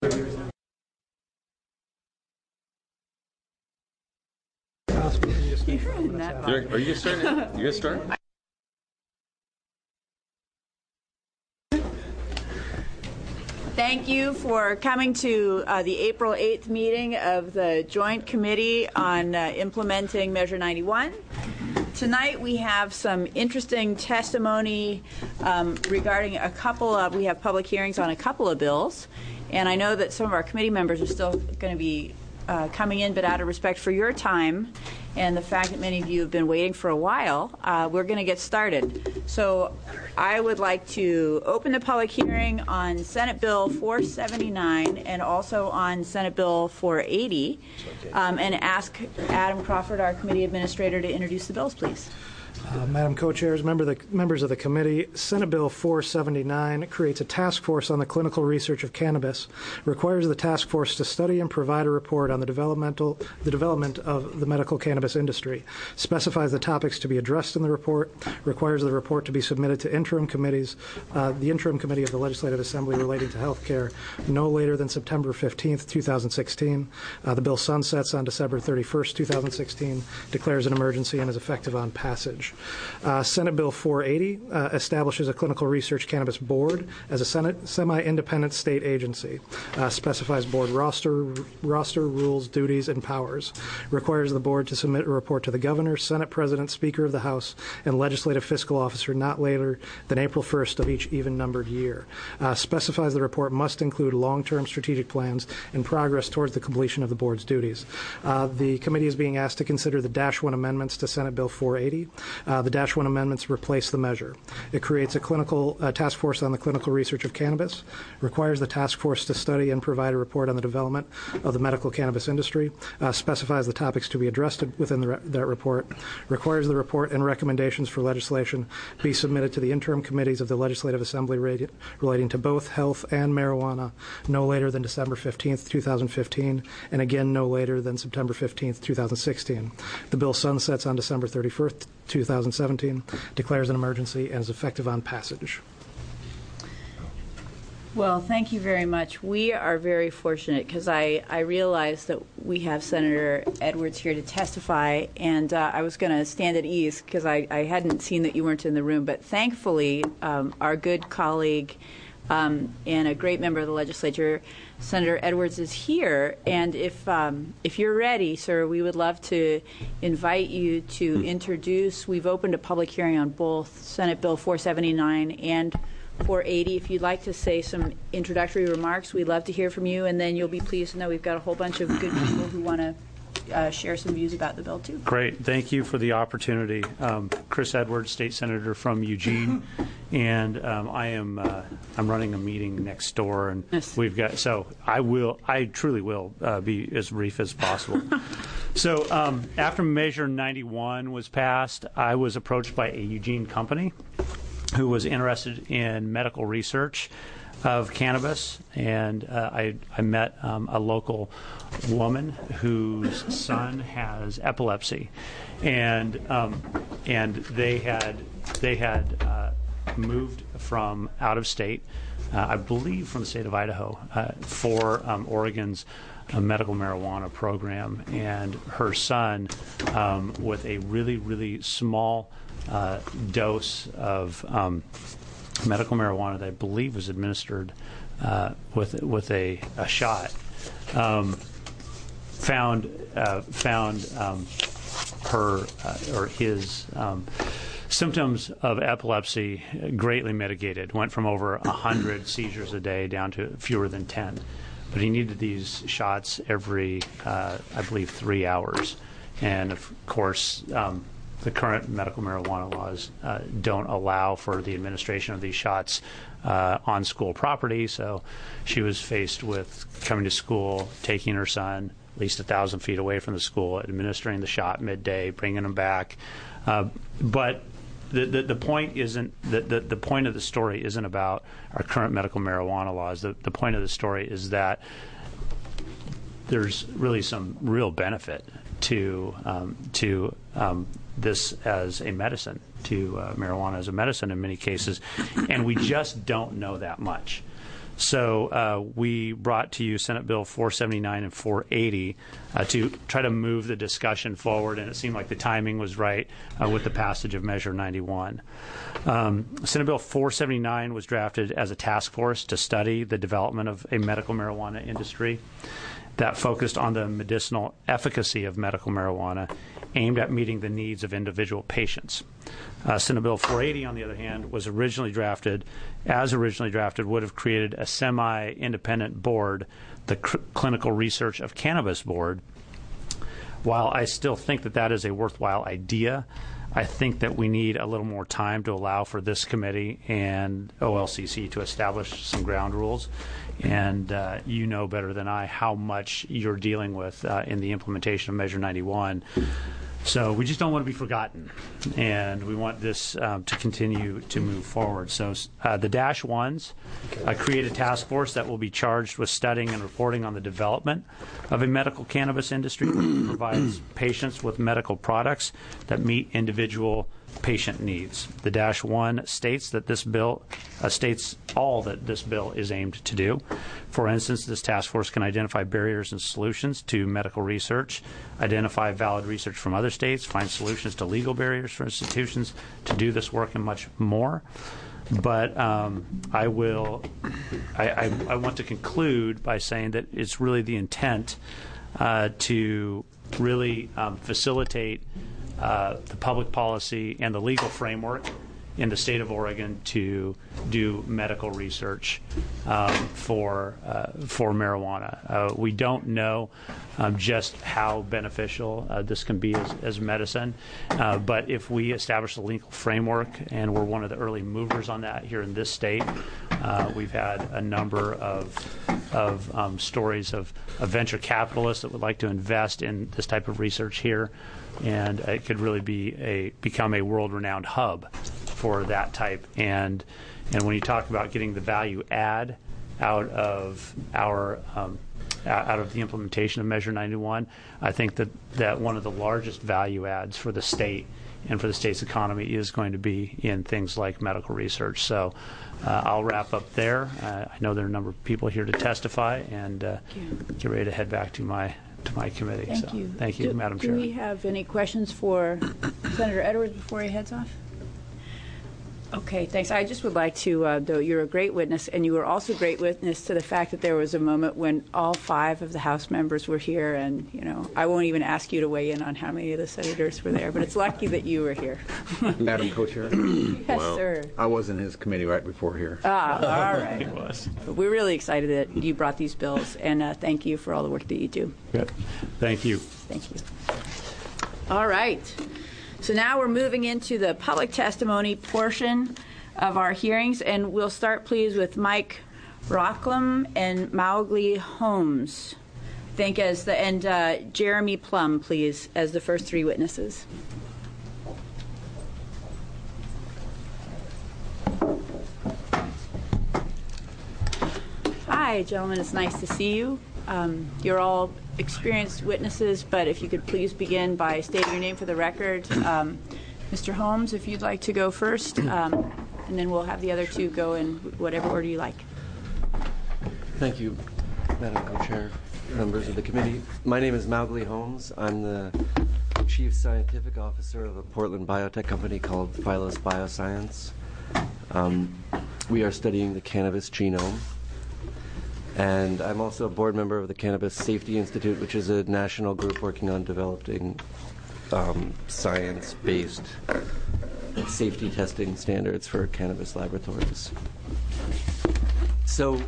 Are you starting? You gonna start? Thank you for coming to the April 8th meeting of the Joint Committee on Implementing Measure 91. Tonight we have some interesting testimony regarding we have public hearings on a couple of bills, and I know that some of our committee members are still going to be coming in, but out of respect for your time and the fact that many of you have been waiting for a while, we're going to get started. So I would like to open the public hearing on Senate Bill 479 and also on Senate Bill 480 and ask Adam Crawford, our committee administrator, to introduce the bills, please. Madam Co-Chairs, members of the committee, Senate Bill 479 creates a task force on the clinical research of cannabis, requires the task force to study and provide a report on the development of the medical cannabis industry, specifies the topics to be addressed in the report, requires the report to be submitted to interim committees, the interim committee of the Legislative Assembly relating to health care, no later than September 15th, 2016. The bill sunsets on December 31st, 2016, declares an emergency, and is effective on passage. Senate Bill 480 establishes a clinical research cannabis board as a semi-independent state agency, specifies board roster, rules, duties, and powers, requires the board to submit a report to the governor, Senate President, Speaker of the House, and legislative fiscal officer not later than April 1st of each even-numbered year, specifies the report must include long-term strategic plans and progress towards the completion of the board's duties. The committee is being asked to consider the Dash 1 amendments to Senate Bill 480. The Dash 1 amendments replace the measure. It creates a clinical task force on the clinical research of cannabis, requires the task force to study and provide a report on the development of the medical cannabis industry, specifies the topics to be addressed within that report, requires the report and recommendations for legislation be submitted to the interim committees of the Legislative Assembly relating to both health and marijuana no later than December 15th, 2015, and again no later than September 15th, 2016. The bill sunsets on December 31st, 2017, declares an emergency, and is effective on passage. Well, thank you very much. We are very fortunate because I realized that we have Senator Edwards here to testify, and I was going to stand at ease because I hadn't seen that you weren't in the room. But thankfully, our good colleague and a great member of the legislature, Senator Edwards, is here. And if you're ready, sir, we would love to invite you to introduce. We've opened a public hearing on both Senate Bill 479 and 480. If you'd like to say some introductory remarks, we'd love to hear from you, and then you'll be pleased to know we've got a whole bunch of good people who want to share some views about the bill, too. Great. Thank you for the opportunity. Chris Edwards, State Senator from Eugene, and I'm running a meeting next door, and yes. We've got, so I truly will be as brief as possible. So after Measure 91 was passed, I was approached by a Eugene company who was interested in medical research of cannabis, and I met a local woman whose son has epilepsy, and they had moved from out of state, I believe from the state of Idaho, for Oregon's medical marijuana program, and her son, with a really small dose of medical marijuana that I believe was administered with a shot, found her or his symptoms of epilepsy greatly mitigated. Went from over 100 seizures a day down to fewer than 10. But he needed these shots every, I believe, 3 hours. And of course, the current medical marijuana laws don't allow for the administration of these shots on school property. So she was faced with coming to school, taking her son at least 1,000 feet away from the school, administering the shot midday, bringing him back. But the point isn't the point of the story isn't about our current medical marijuana laws. The point of the story is that there's really some real benefit to this as a medicine, to marijuana as a medicine in many cases, and we just don't know that much. So we brought to you Senate Bill 479 and 480 to try to move the discussion forward, and it seemed like the timing was right with the passage of Measure 91. Senate Bill 479 was drafted as a task force to study the development of a medical marijuana industry that focused on the medicinal efficacy of medical marijuana aimed at meeting the needs of individual patients. Senate Bill 480, on the other hand, was originally drafted, would have created a semi-independent board, the Clinical Research of Cannabis Board. While I still think that is a worthwhile idea, I think that we need a little more time to allow for this committee and OLCC to establish some ground rules. And you know better than I how much you're dealing with in the implementation of Measure 91. So we just don't want to be forgotten, and we want this to continue to move forward. So the Dash Ones create a task force that will be charged with studying and reporting on the development of a medical cannabis industry that provides patients with medical products that meet individual patient needs. The Dash One states that this bill states all that this bill is aimed to do. For instance, this task force can identify barriers and solutions to medical research, identify valid research from other states, find solutions to legal barriers for institutions to do this work, and much more. But I want to conclude by saying that it's really the intent to really facilitate the public policy and the legal framework in the state of Oregon to do medical research for marijuana. We don't know just how beneficial this can be as medicine, but if we establish the legal framework, and we're one of the early movers on that here in this state, we've had a number of stories of venture capitalists that would like to invest in this type of research here, and it could really become a world-renowned hub for that type. And when you talk about getting the value add out of the implementation of Measure 91, I think that one of the largest value adds for the state and for the state's economy is going to be in things like medical research. So I'll wrap up there. I know there are a number of people here to testify, and get ready to head back to my committee. Thank you. Thank you, Madam Chair. Do we have any questions for Senator Edwards before he heads off? Okay, thanks. I just would like to, though you're a great witness, and you were also a great witness to the fact that there was a moment when all 5 of the House members were here, and, I won't even ask you to weigh in on how many of the senators were there, but it's lucky that you were here. Madam Co-Chair? Yes, sir. I was in his committee right before here. All right. He was. But we're really excited that you brought these bills, and thank you for all the work that you do. Good. Thank you. Thank you. All right. So now we're moving into the public testimony portion of our hearings, and we'll start, please, with Mike Rocklam and Mowgli Holmes. And Jeremy Plum, please, as the first 3 witnesses. Hi, gentlemen. It's nice to see you. You're all experienced witnesses, but if you could please begin by stating your name for the record. Mr. Holmes, if you'd like to go first, and then we'll have the other 2 go in whatever order you like. Thank you, Madam Co-Chair, members of the committee. My name is Mowgli Holmes. I'm the Chief Scientific Officer of a Portland biotech company called Phylos Bioscience. We are studying the cannabis genome. And I'm also a board member of the Cannabis Safety Institute, which is a national group working on developing science-based safety testing standards for cannabis laboratories. So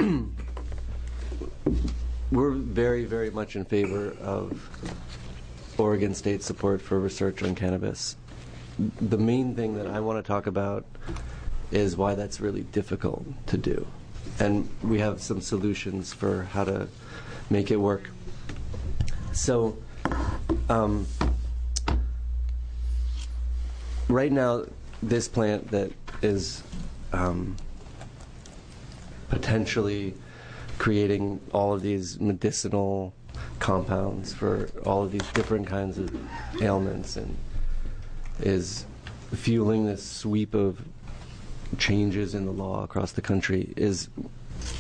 we're very, very much in favor of Oregon State support for research on cannabis. The main thing that I want to talk about is why that's really difficult to do. And we have some solutions for how to make it work. So right now, this plant that is potentially creating all of these medicinal compounds for all of these different kinds of ailments and is fueling this sweep of changes in the law across the country is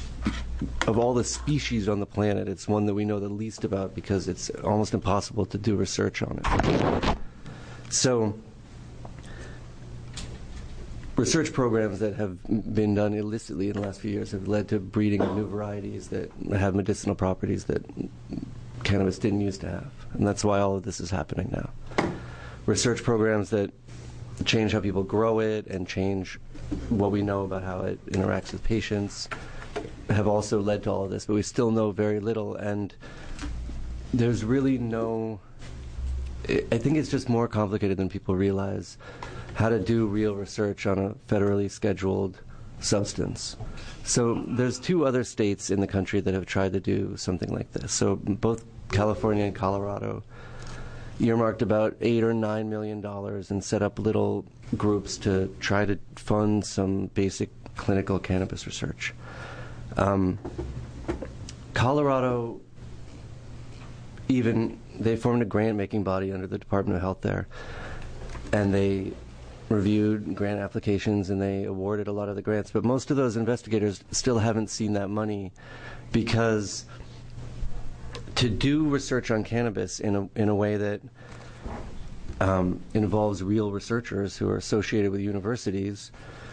of all the species on the planet, it's one that we know the least about because it's almost impossible to do research on it. So research programs that have been done illicitly in the last few years have led to breeding of new varieties that have medicinal properties that cannabis didn't used to have. And that's why all of this is happening now. Research programs that change how people grow it and change what we know about how it interacts with patients have also led to all of this, but we still know very little. And there's really no, I think it's just more complicated than people realize how to do real research on a federally scheduled substance. So there's 2 other states in the country that have tried to do something like this. So both California and Colorado earmarked about $8 or $9 million and set up little groups to try to fund some basic clinical cannabis research. Colorado, they formed a grant-making body under the Department of Health there, and they reviewed grant applications and they awarded a lot of the grants. But most of those investigators still haven't seen that money, because to do research on cannabis in a way that involves real researchers who are associated with universities,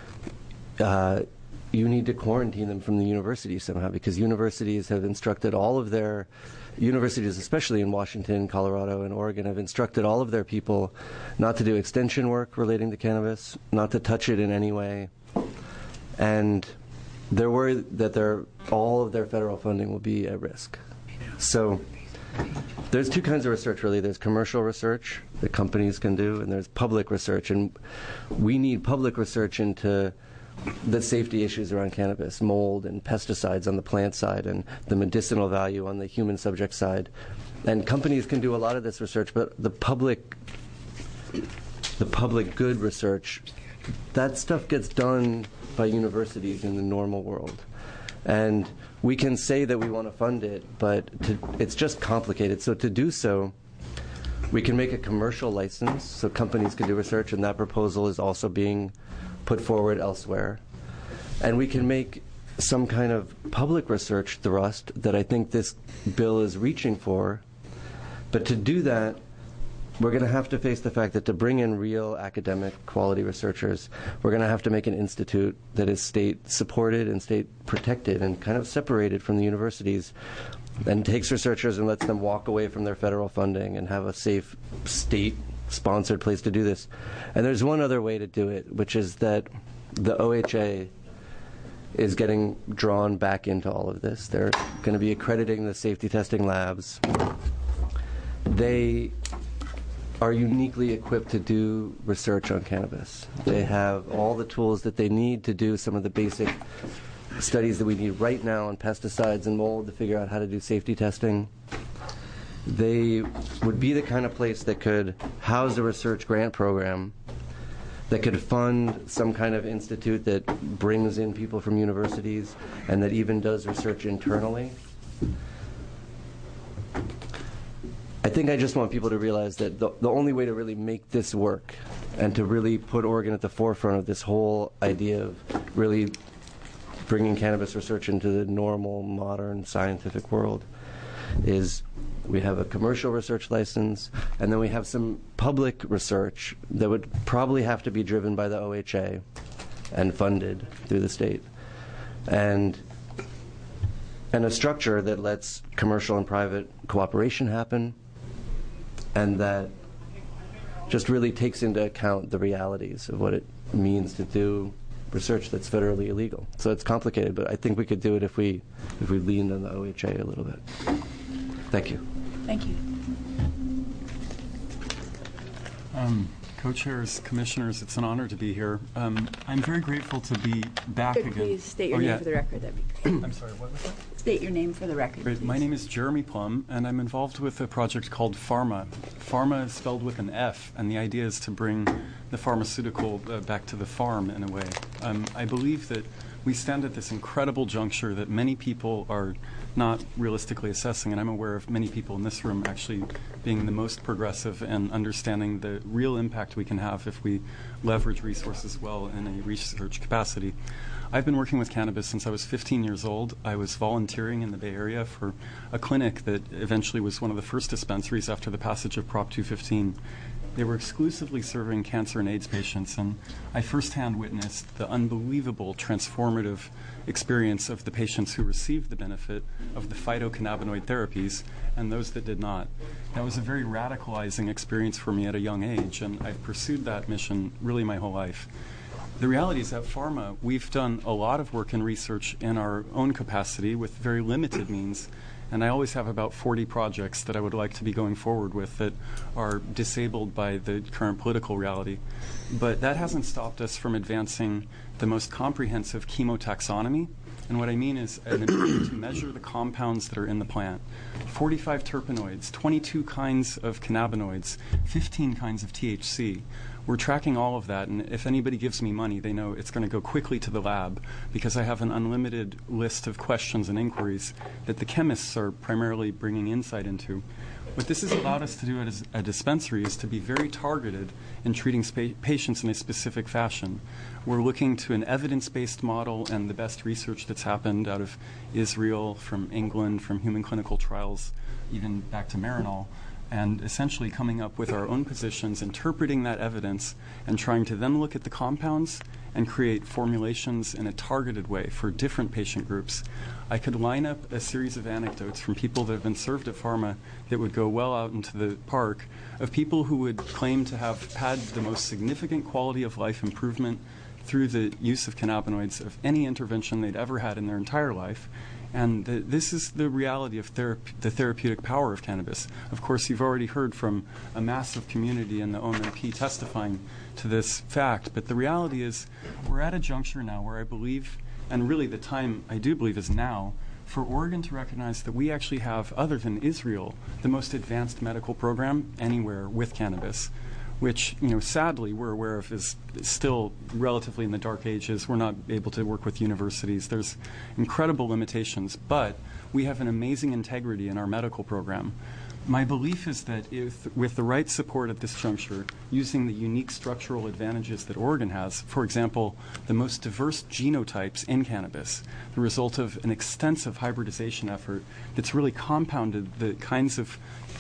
you need to quarantine them from the university somehow, because universities have instructed all of their universities, especially in Washington, Colorado, and Oregon, have instructed all of their people not to do extension work relating to cannabis, not to touch it in any way, and they're worried that all of their federal funding will be at risk. So there's 2 kinds of research, really. There's commercial research that companies can do, and there's public research. And we need public research into the safety issues around cannabis, mold and pesticides on the plant side, and the medicinal value on the human subject side. And companies can do a lot of this research, but the public good research, that stuff gets done by universities in the normal world. And we can say that we want to fund it, but it's just complicated. So to do so, we can make a commercial license so companies can do research, and that proposal is also being put forward elsewhere. And we can make some kind of public research thrust that I think this bill is reaching for. But to do that, we're going to have to face the fact that to bring in real academic quality researchers, we're going to have to make an institute that is state supported and state protected and kind of separated from the universities, and takes researchers and lets them walk away from their federal funding and have a safe state-sponsored place to do this. And there's one other way to do it, which is that the OHA is getting drawn back into all of this. They're going to be accrediting the safety testing labs. They are uniquely equipped to do research on cannabis. They have all the tools that they need to do some of the basic studies that we need right now on pesticides and mold to figure out how to do safety testing. They would be the kind of place that could house a research grant program, that could fund some kind of institute that brings in people from universities and that even does research internally. I think I just want people to realize that the only way to really make this work and to really put Oregon at the forefront of this whole idea of really bringing cannabis research into the normal, modern, scientific world is we have a commercial research license, and then we have some public research that would probably have to be driven by the OHA and funded through the state. And a structure that lets commercial and private cooperation happen, and that just really takes into account the realities of what it means to do research that's federally illegal. So it's complicated, but I think we could do it if we leaned on the OHA a little bit. Thank you. Thank you. Co-chairs, commissioners, it's an honor to be here. I'm very grateful to be back again. Please state your name for the record. That'd be great. I'm sorry, what was that? State your name for the record. Great. My name is Jeremy Plum, and I'm involved with a project called Pharma. Pharma is spelled with an F, and the idea is to bring the pharmaceutical back to the farm in a way. I believe that we stand at this incredible juncture that many people are not realistically assessing, and I'm aware of many people in this room actually being the most progressive and understanding the real impact we can have if we leverage resources well in a research capacity. I've been working with cannabis since I was 15 years old. I was volunteering in the Bay Area for a clinic that eventually was one of the first dispensaries after the passage of Prop 215. They were exclusively serving cancer and AIDS patients, and I firsthand witnessed the unbelievable transformative experience of the patients who received the benefit of the phytocannabinoid therapies and those that did not. That was a very radicalizing experience for me at a young age, and I've pursued that mission really my whole life. The reality is that Pharma, we've done a lot of work and research in our own capacity with very limited means, and I always have about 40 projects that I would like to be going forward with that are disabled by the current political reality. But that hasn't stopped us from advancing the most comprehensive chemotaxonomy. And what I mean is an ability to measure the compounds that are in the plant. 45 terpenoids, 22 kinds of cannabinoids, 15 kinds of THC. We're tracking all of that, and if anybody gives me money, they know it's going to go quickly to the lab because I have an unlimited list of questions and inquiries that the chemists are primarily bringing insight into. What this has allowed us to do as a dispensary is to be very targeted in treating patients in a specific fashion. We're looking to an evidence-based model and the best research that's happened out of Israel, from England, from human clinical trials, even back to Marinol, and essentially coming up with our own positions, interpreting that evidence, and trying to then look at the compounds and create formulations in a targeted way for different patient groups. I could line up a series of anecdotes from people that have been served at Pharma that would go well out into the park of people who would claim to have had the most significant quality of life improvement through the use of cannabinoids of any intervention they'd ever had in their entire life. And this is the reality of the therapeutic power of cannabis. Of course, you've already heard from a massive community in the OMMP testifying to this fact, but the reality is we're at a juncture now where I believe, and really the time I do believe is now, for Oregon to recognize that we actually have, other than Israel, the most advanced medical program anywhere with cannabis, which, sadly we're aware of is still relatively in the dark ages. We're not able to work with universities. There's incredible limitations, but we have an amazing integrity in our medical program. My belief is that if, with the right support at this juncture, using the unique structural advantages that Oregon has, for example, the most diverse genotypes in cannabis, the result of an extensive hybridization effort that's really compounded the kinds of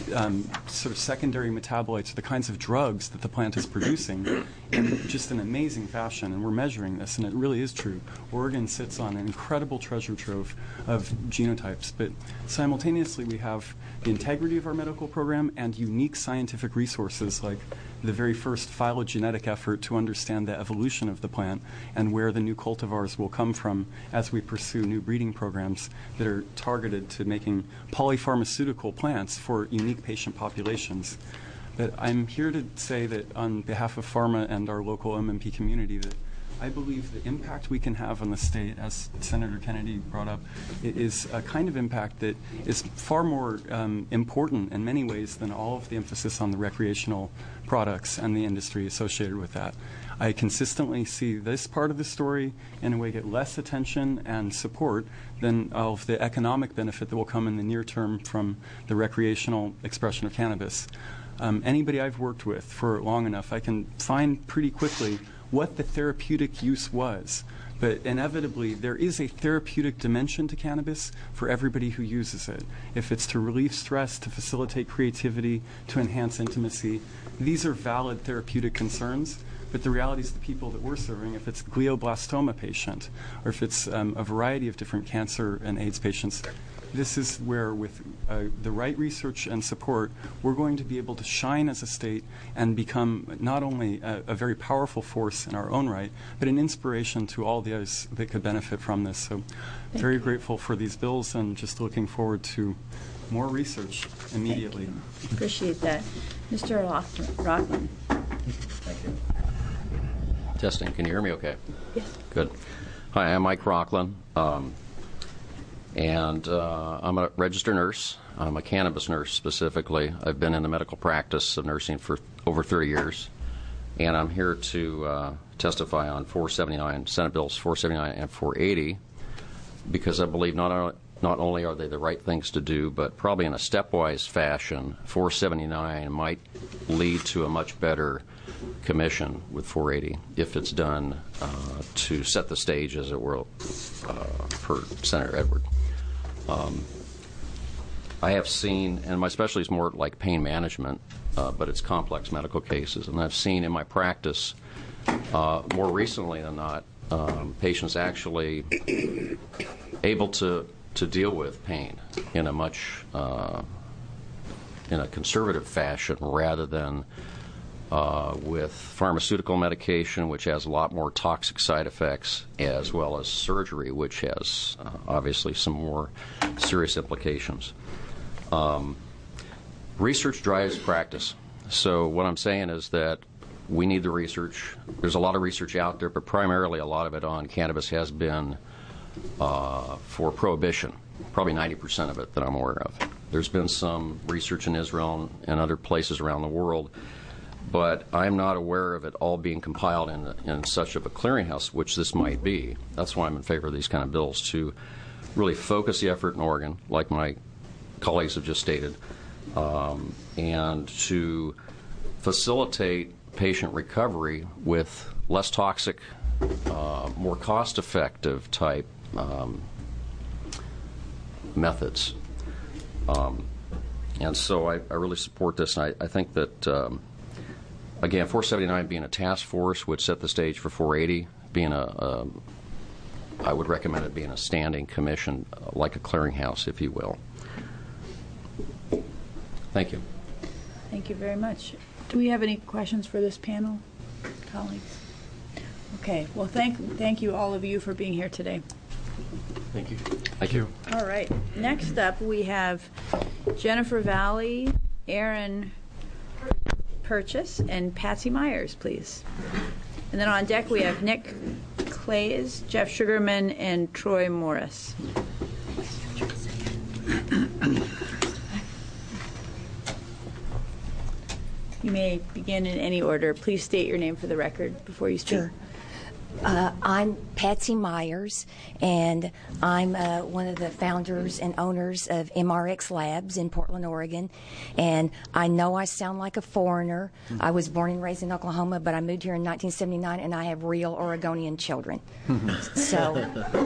sort of secondary metabolites, the kinds of drugs that the plant is producing in just an amazing fashion, and we're measuring this, and it really is true. Oregon sits on an incredible treasure trove of genotypes, but simultaneously we have the integrity of our medical program and unique scientific resources like the very first phylogenetic effort to understand the evolution of the plant and where the new cultivars will come from as we pursue new breeding programs that are targeted to making polypharmaceutical plants for unique patient populations. But I'm here to say that on behalf of Pharma and our local MMP community that I believe the impact we can have on the state, as Senator Kennedy brought up, is a kind of impact that is far more important in many ways than all of the emphasis on the recreational products and the industry associated with that. I consistently see this part of the story in a way get less attention and support than of the economic benefit that will come in the near term from the recreational expression of cannabis. Anybody I've worked with for long enough, I can find pretty quickly what the therapeutic use was. But inevitably, there is a therapeutic dimension to cannabis for everybody who uses it. If it's to relieve stress, to facilitate creativity, to enhance intimacy, these are valid therapeutic concerns. But the reality is the people that we're serving, if it's a glioblastoma patient, or if it's a variety of different cancer and AIDS patients, this is where, with the right research and support, we're going to be able to shine as a state and become not only a very powerful force in our own right, but an inspiration to all the others that could benefit from this. So very grateful for these bills and just looking forward to more research immediately. Appreciate that. Mr. Rockland. Thank you. Testing. Can you hear me okay? Yes. Good. Hi, I'm Mike Rockland. And I'm a registered nurse. I'm a cannabis nurse specifically. I've been in the medical practice of nursing for over 30 years. And I'm here to testify on 479, Senate Bills 479 and 480, because I believe not not only are they the right things to do, but probably in a stepwise fashion, 479 might lead to a much better commission with 480 if it's done to set the stage, as it were, for Senator Edward. I have seen, and my specialty is more like pain management, but it's complex medical cases, and I've seen in my practice more recently than not patients actually able to deal with pain in a much in a conservative fashion rather than with pharmaceutical medication, which has a lot more toxic side effects, as well as surgery, which has obviously some more serious implications. Research drives practice. So what I'm saying is that we need the research. There's a lot of research out there, but primarily a lot of it on cannabis has been for prohibition, probably 90% of it that I'm aware of. There's been some research in Israel and other places around the world, but I'm not aware of it all being compiled in such of a clearinghouse, which this might be. That's why I'm in favor of these kind of bills, to really focus the effort in Oregon, like my colleagues have just stated, and to facilitate patient recovery with less toxic, more cost-effective type methods. And so I really support this, and I think that, again, 479 being a task force would set the stage for 480 being I would recommend it being a standing commission, like a clearinghouse, if you will. Thank you. Thank you very much. Do we have any questions for this panel, colleagues? Okay. Well, thank you, all of you, for being here today. Thank you. Thank you. All right. Next up, we have Jennifer Valley, Aaron Purchase, and Patsy Myers, please. And then on deck, we have Nick Clays, Jeff Sugarman, and Troy Morris. You may begin in any order. Please state your name for the record before you speak. Sure. I'm Patsy Myers, and I'm one of the founders and owners of MRX Labs in Portland, Oregon. And I know I sound like a foreigner. I was born and raised in Oklahoma, but I moved here in 1979, and I have real Oregonian children. So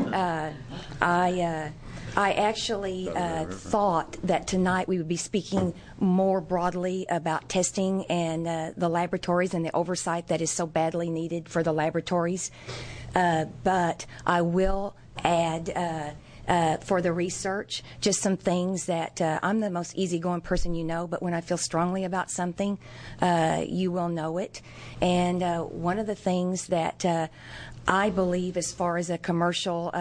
I actually thought that tonight we would be speaking more broadly about testing and the laboratories and the oversight that is so badly needed for the laboratories. But I will add for the research just some things that I'm the most easygoing person you know, but when I feel strongly about something, you will know it. And one of the things that I believe as far as a commercial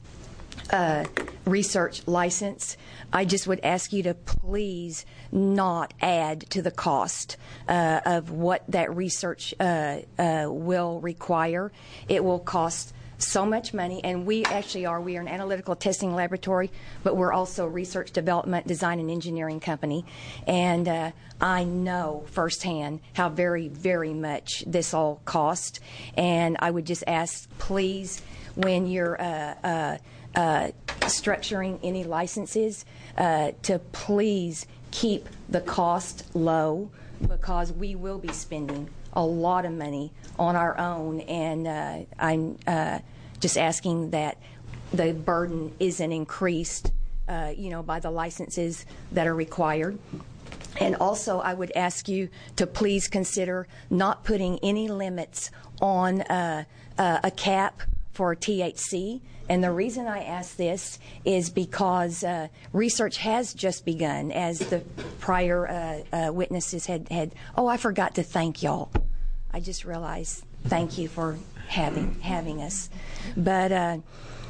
research license, I just would ask you to please not add to the cost of what that research will require. It will cost so much money, and we actually are. We are an analytical testing laboratory, but we're also a research development, design, and engineering company. And I know firsthand how very, very much this all costs. And I would just ask, please, when you're structuring any licenses, to please keep the cost low, because we will be spending a lot of money on our own, and I'm just asking that the burden isn't increased, by the licenses that are required. And also, I would ask you to please consider not putting any limits on a cap for THC. And the reason I ask this is because research has just begun, as the prior witnesses had. Oh, I forgot to thank y'all. I just realized. Thank you for having us. But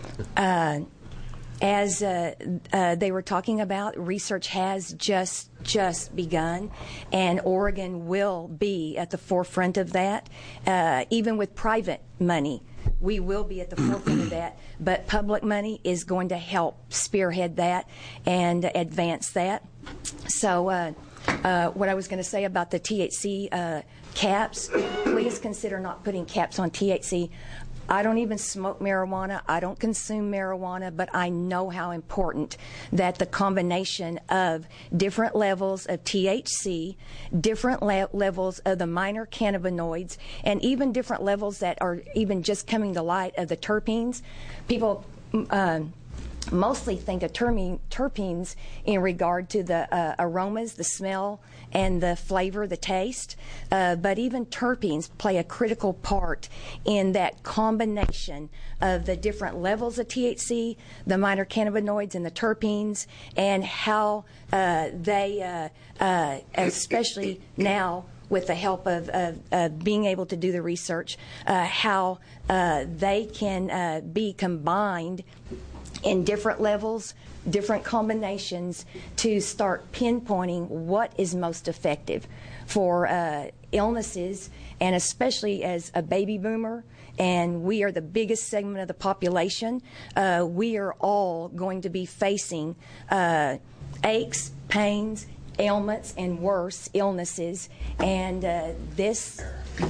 as they were talking about, research has just begun, and Oregon will be at the forefront of that, even with private money. We will be at the forefront of that, but public money is going to help spearhead that and advance that. So what I was going to say about the THC caps, please consider not putting caps on THC. I don't even smoke marijuana. I don't consume marijuana, but I know how important that the combination of different levels of THC, different levels of the minor cannabinoids, and even different levels that are even just coming to light of the terpenes. People mostly think of terpenes in regard to the aromas, the smell, and the flavor, the taste. But even terpenes play a critical part in that combination of the different levels of THC, the minor cannabinoids, and the terpenes, and how they, especially now with the help of being able to do the research, how they can be combined in different levels, different combinations, to start pinpointing what is most effective for illnesses, and especially as a baby boomer, and we are the biggest segment of the population, we are all going to be facing aches, pains, ailments, and worse, illnesses, and this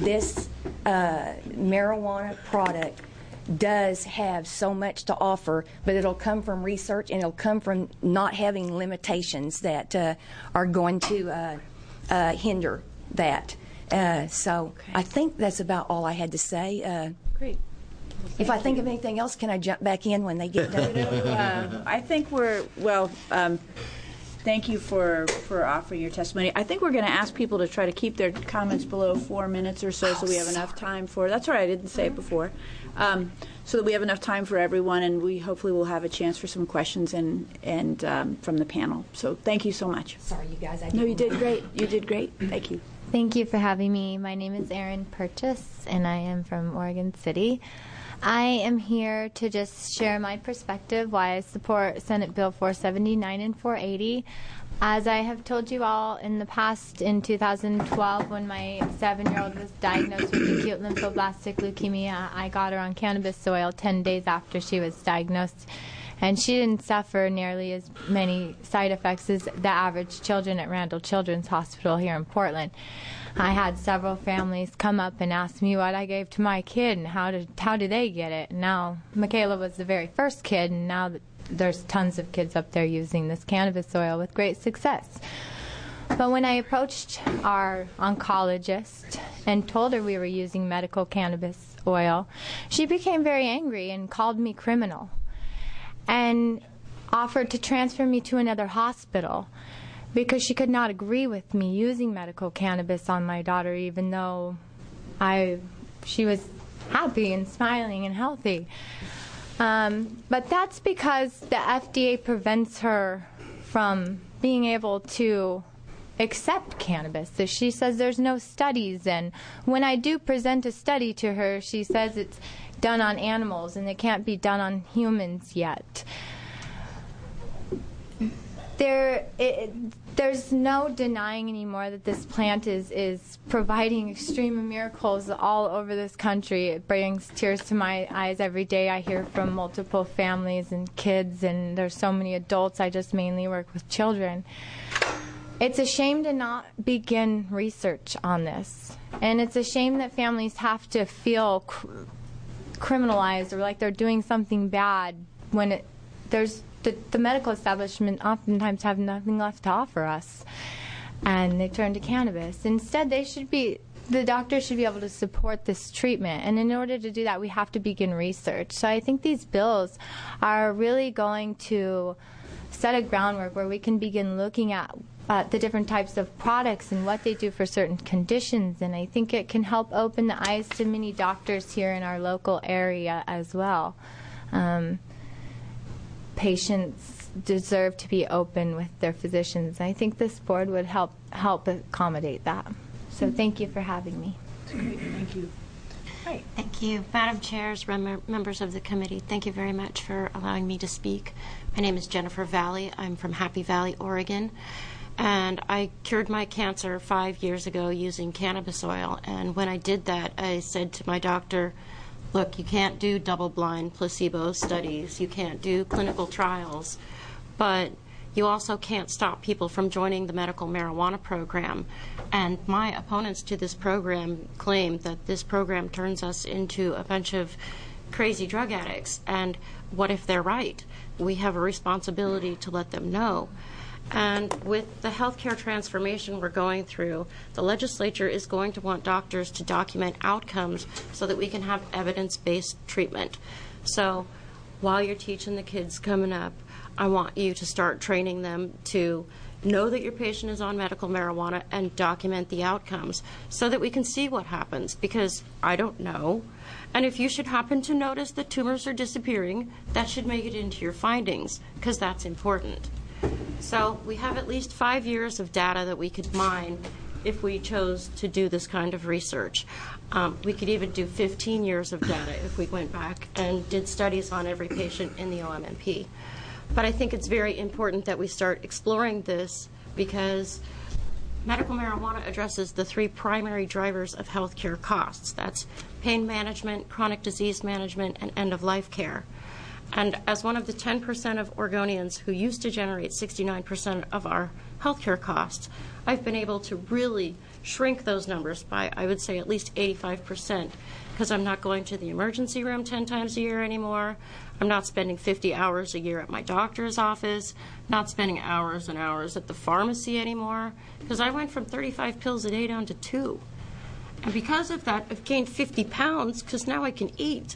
marijuana product does have so much to offer, but it'll come from research, and it'll come from not having limitations that are going to hinder that. So I think that's about all I had to say. Great. If I think of anything else, can I jump back in when they get done? I think thank you for offering your testimony. I think we're going to ask people to try to keep their comments below 4 minutes or so, so we have enough time for. That's all right. I didn't say it before. So that we have enough time for everyone, and we hopefully will have a chance for some questions and from the panel. So thank you so much. Sorry, you guys. No, you did great. You did great. Thank you. Thank you for having me. My name is Erin Purchase, and I am from Oregon City. I am here to just share my perspective why I support Senate Bill 479 and 480. As I have told you all in the past, in 2012, when my 7-year-old was diagnosed with acute lymphoblastic leukemia, I got her on cannabis oil 10 days after she was diagnosed. And she didn't suffer nearly as many side effects as the average children at Randall Children's Hospital here in Portland. I had several families come up and ask me what I gave to my kid and how did they get it. Now, Michaela was the very first kid, and now there's tons of kids up there using this cannabis oil with great success. But when I approached our oncologist and told her we were using medical cannabis oil, she became very angry and called me criminal and offered to transfer me to another hospital because she could not agree with me using medical cannabis on my daughter, even though she was happy and smiling and healthy. But that's because the FDA prevents her from being able to accept cannabis. So she says there's no studies, and when I do present a study to her, she says it's done on animals and it can't be done on humans yet. There's no denying anymore that this plant is providing extreme miracles all over this country. It brings tears to my eyes every day. I hear from multiple families and kids, and there's so many adults. I just mainly work with children. It's a shame to not begin research on this, and it's a shame that families have to feel criminalized or like they're doing something bad when there's the medical establishment oftentimes have nothing left to offer us, and they turn to cannabis. Instead, the doctors should be able to support this treatment, and in order to do that, we have to begin research. So I think these bills are really going to set a groundwork where we can begin looking at the different types of products and what they do for certain conditions, and I think it can help open the eyes to many doctors here in our local area as well. Patients deserve to be open with their physicians. I think this board would help accommodate that. So thank you for having me. That's great. Thank you. Right. Thank you. Madam Chairs, members of the committee, thank you very much for allowing me to speak. My name is Jennifer Valley. I'm from Happy Valley, Oregon. And I cured my cancer 5 years ago using cannabis oil. And when I did that, I said to my doctor, look, you can't do double-blind placebo studies. You can't do clinical trials. But you also can't stop people from joining the medical marijuana program. And my opponents to this program claim that this program turns us into a bunch of crazy drug addicts. And what if they're right? We have a responsibility to let them know. And with the healthcare transformation we're going through, the legislature is going to want doctors to document outcomes so that we can have evidence-based treatment. So while you're teaching the kids coming up, I want you to start training them to know that your patient is on medical marijuana and document the outcomes so that we can see what happens, because I don't know. And if you should happen to notice that tumors are disappearing, that should make it into your findings, because that's important. So we have at least 5 years of data that we could mine if we chose to do this kind of research. We could even do 15 years of data if we went back and did studies on every patient in the OMMP. But I think it's very important that we start exploring this, because medical marijuana addresses the 3 primary drivers of healthcare costs. That's pain management, chronic disease management, and end-of-life care. And as one of the 10% of Oregonians who used to generate 69% of our healthcare costs, I've been able to really shrink those numbers by, I would say, at least 85%, because I'm not going to the emergency room 10 times a year anymore. I'm not spending 50 hours a year at my doctor's office, not spending hours and hours at the pharmacy anymore, because I went from 35 pills a day down to 2. And because of that, I've gained 50 pounds because now I can eat.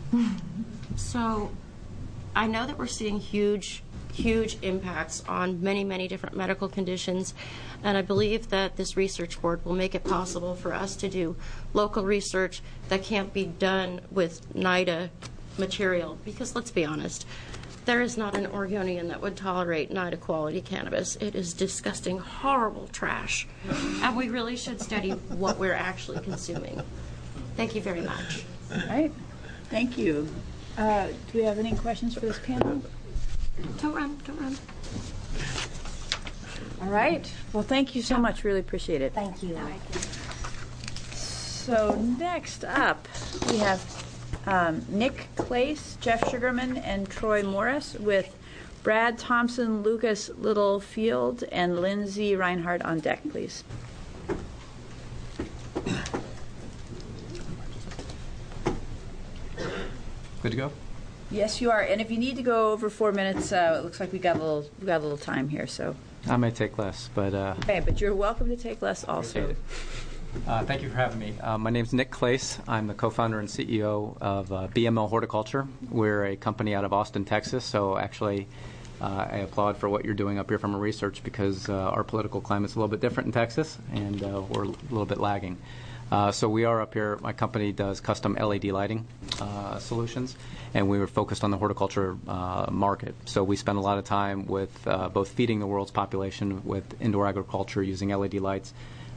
So I know that we're seeing huge impacts on many, many different medical conditions, and I believe that this research board will make it possible for us to do local research that can't be done with NIDA material, because let's be honest, there is not an Oregonian that would tolerate NIDA quality cannabis. It is disgusting, horrible trash, and we really should study what we're actually consuming. Thank you very much. All right. Thank you. Do we have any questions for this panel? Don't run. All right. Well, thank you so much. Really appreciate it. Thank you. So next up, we have Nick Clace, Jeff Sugarman, and Troy Morris with Brad Thompson, Lucas Littlefield, and Lindsay Reinhardt on deck, please. Good to go? Yes, you are. And if you need to go over 4 minutes, it looks like we got a little time here. So I may take less, but okay, but you're welcome to take less also. Thank you for having me. My name's Nick Clace. I'm the co-founder and CEO of BML Horticulture. We're a company out of Austin, Texas. So actually, I applaud for what you're doing up here from a research, because our political climate's a little bit different in Texas, and we're a little bit lagging. So we are up here. My company does custom LED lighting solutions, and we were focused on the horticulture market. So we spend a lot of time with both feeding the world's population with indoor agriculture using LED lights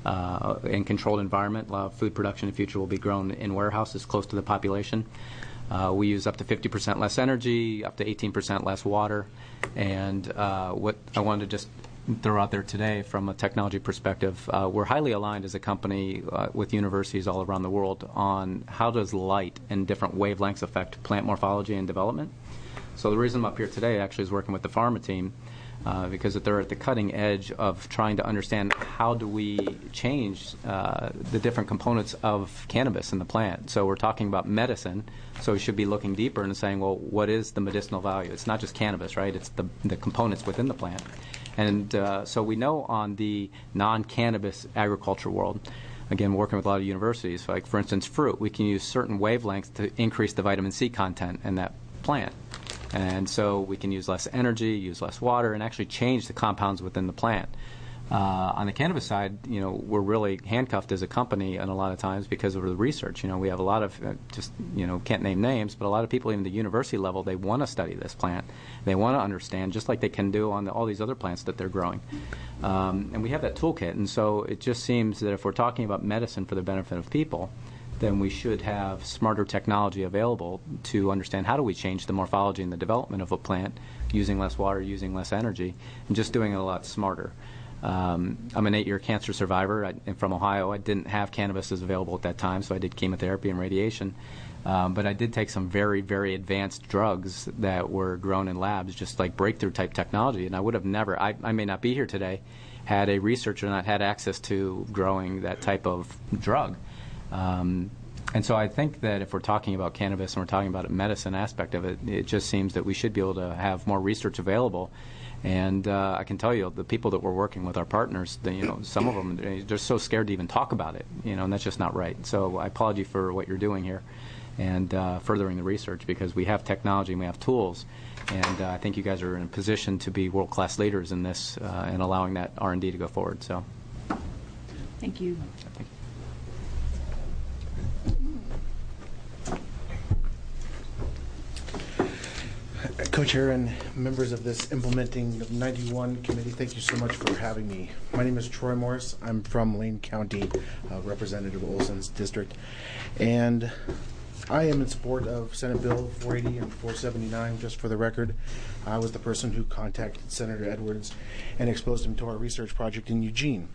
in controlled environment. A lot of food production in the future will be grown in warehouses close to the population. We use up to 50% less energy, up to 18% less water. And what I wanted to just throw out there today from a technology perspective, we're highly aligned as a company with universities all around the world on how does light and different wavelengths affect plant morphology and development. So the reason I'm up here today actually is working with the pharma team, because they're at the cutting edge of trying to understand how do we change the different components of cannabis in the plant. So we're talking about medicine, so we should be looking deeper and saying, well, what is the medicinal value? It's not just cannabis, right? It's the components within the plant. And so we know on the non-cannabis agriculture world, again, working with a lot of universities, like, for instance, fruit, we can use certain wavelengths to increase the vitamin C content in that plant. And so we can use less energy, use less water, and actually change the compounds within the plant. On the cannabis side, we're really handcuffed as a company, and a lot of times because of the research. We have a lot of can't name names, but a lot of people even at the university level, they want to study this plant. They want to understand, just like they can do on all these other plants that they're growing. And we have that toolkit, and so it just seems that if we're talking about medicine for the benefit of people, then we should have smarter technology available to understand how do we change the morphology and the development of a plant using less water, using less energy, and just doing it a lot smarter. I'm an 8-year cancer survivor. I'm from Ohio. I didn't have cannabis as available at that time, so I did chemotherapy and radiation. But I did take some very, very advanced drugs that were grown in labs, just like breakthrough-type technology. And I would have never, I may not be here today, had a researcher not had access to growing that type of drug. And so I think that if we're talking about cannabis and we're talking about a medicine aspect of it, it just seems that we should be able to have more research available. And I can tell you, the people that we're working with, our partners, some of them, they're so scared to even talk about it, and that's just not right. So I applaud you for what you're doing here and furthering the research, because we have technology and we have tools. And I think you guys are in a position to be world-class leaders in this and allowing that R&D to go forward. So, thank you. Co-Chair and members of this Implementing 91 Committee, thank you so much for having me. My name is Troy Morris. I'm from Lane County, Representative Olson's district, and I am in support of Senate Bill 480 and 479. Just for the record, I was the person who contacted Senator Edwards and exposed him to our research project in Eugene.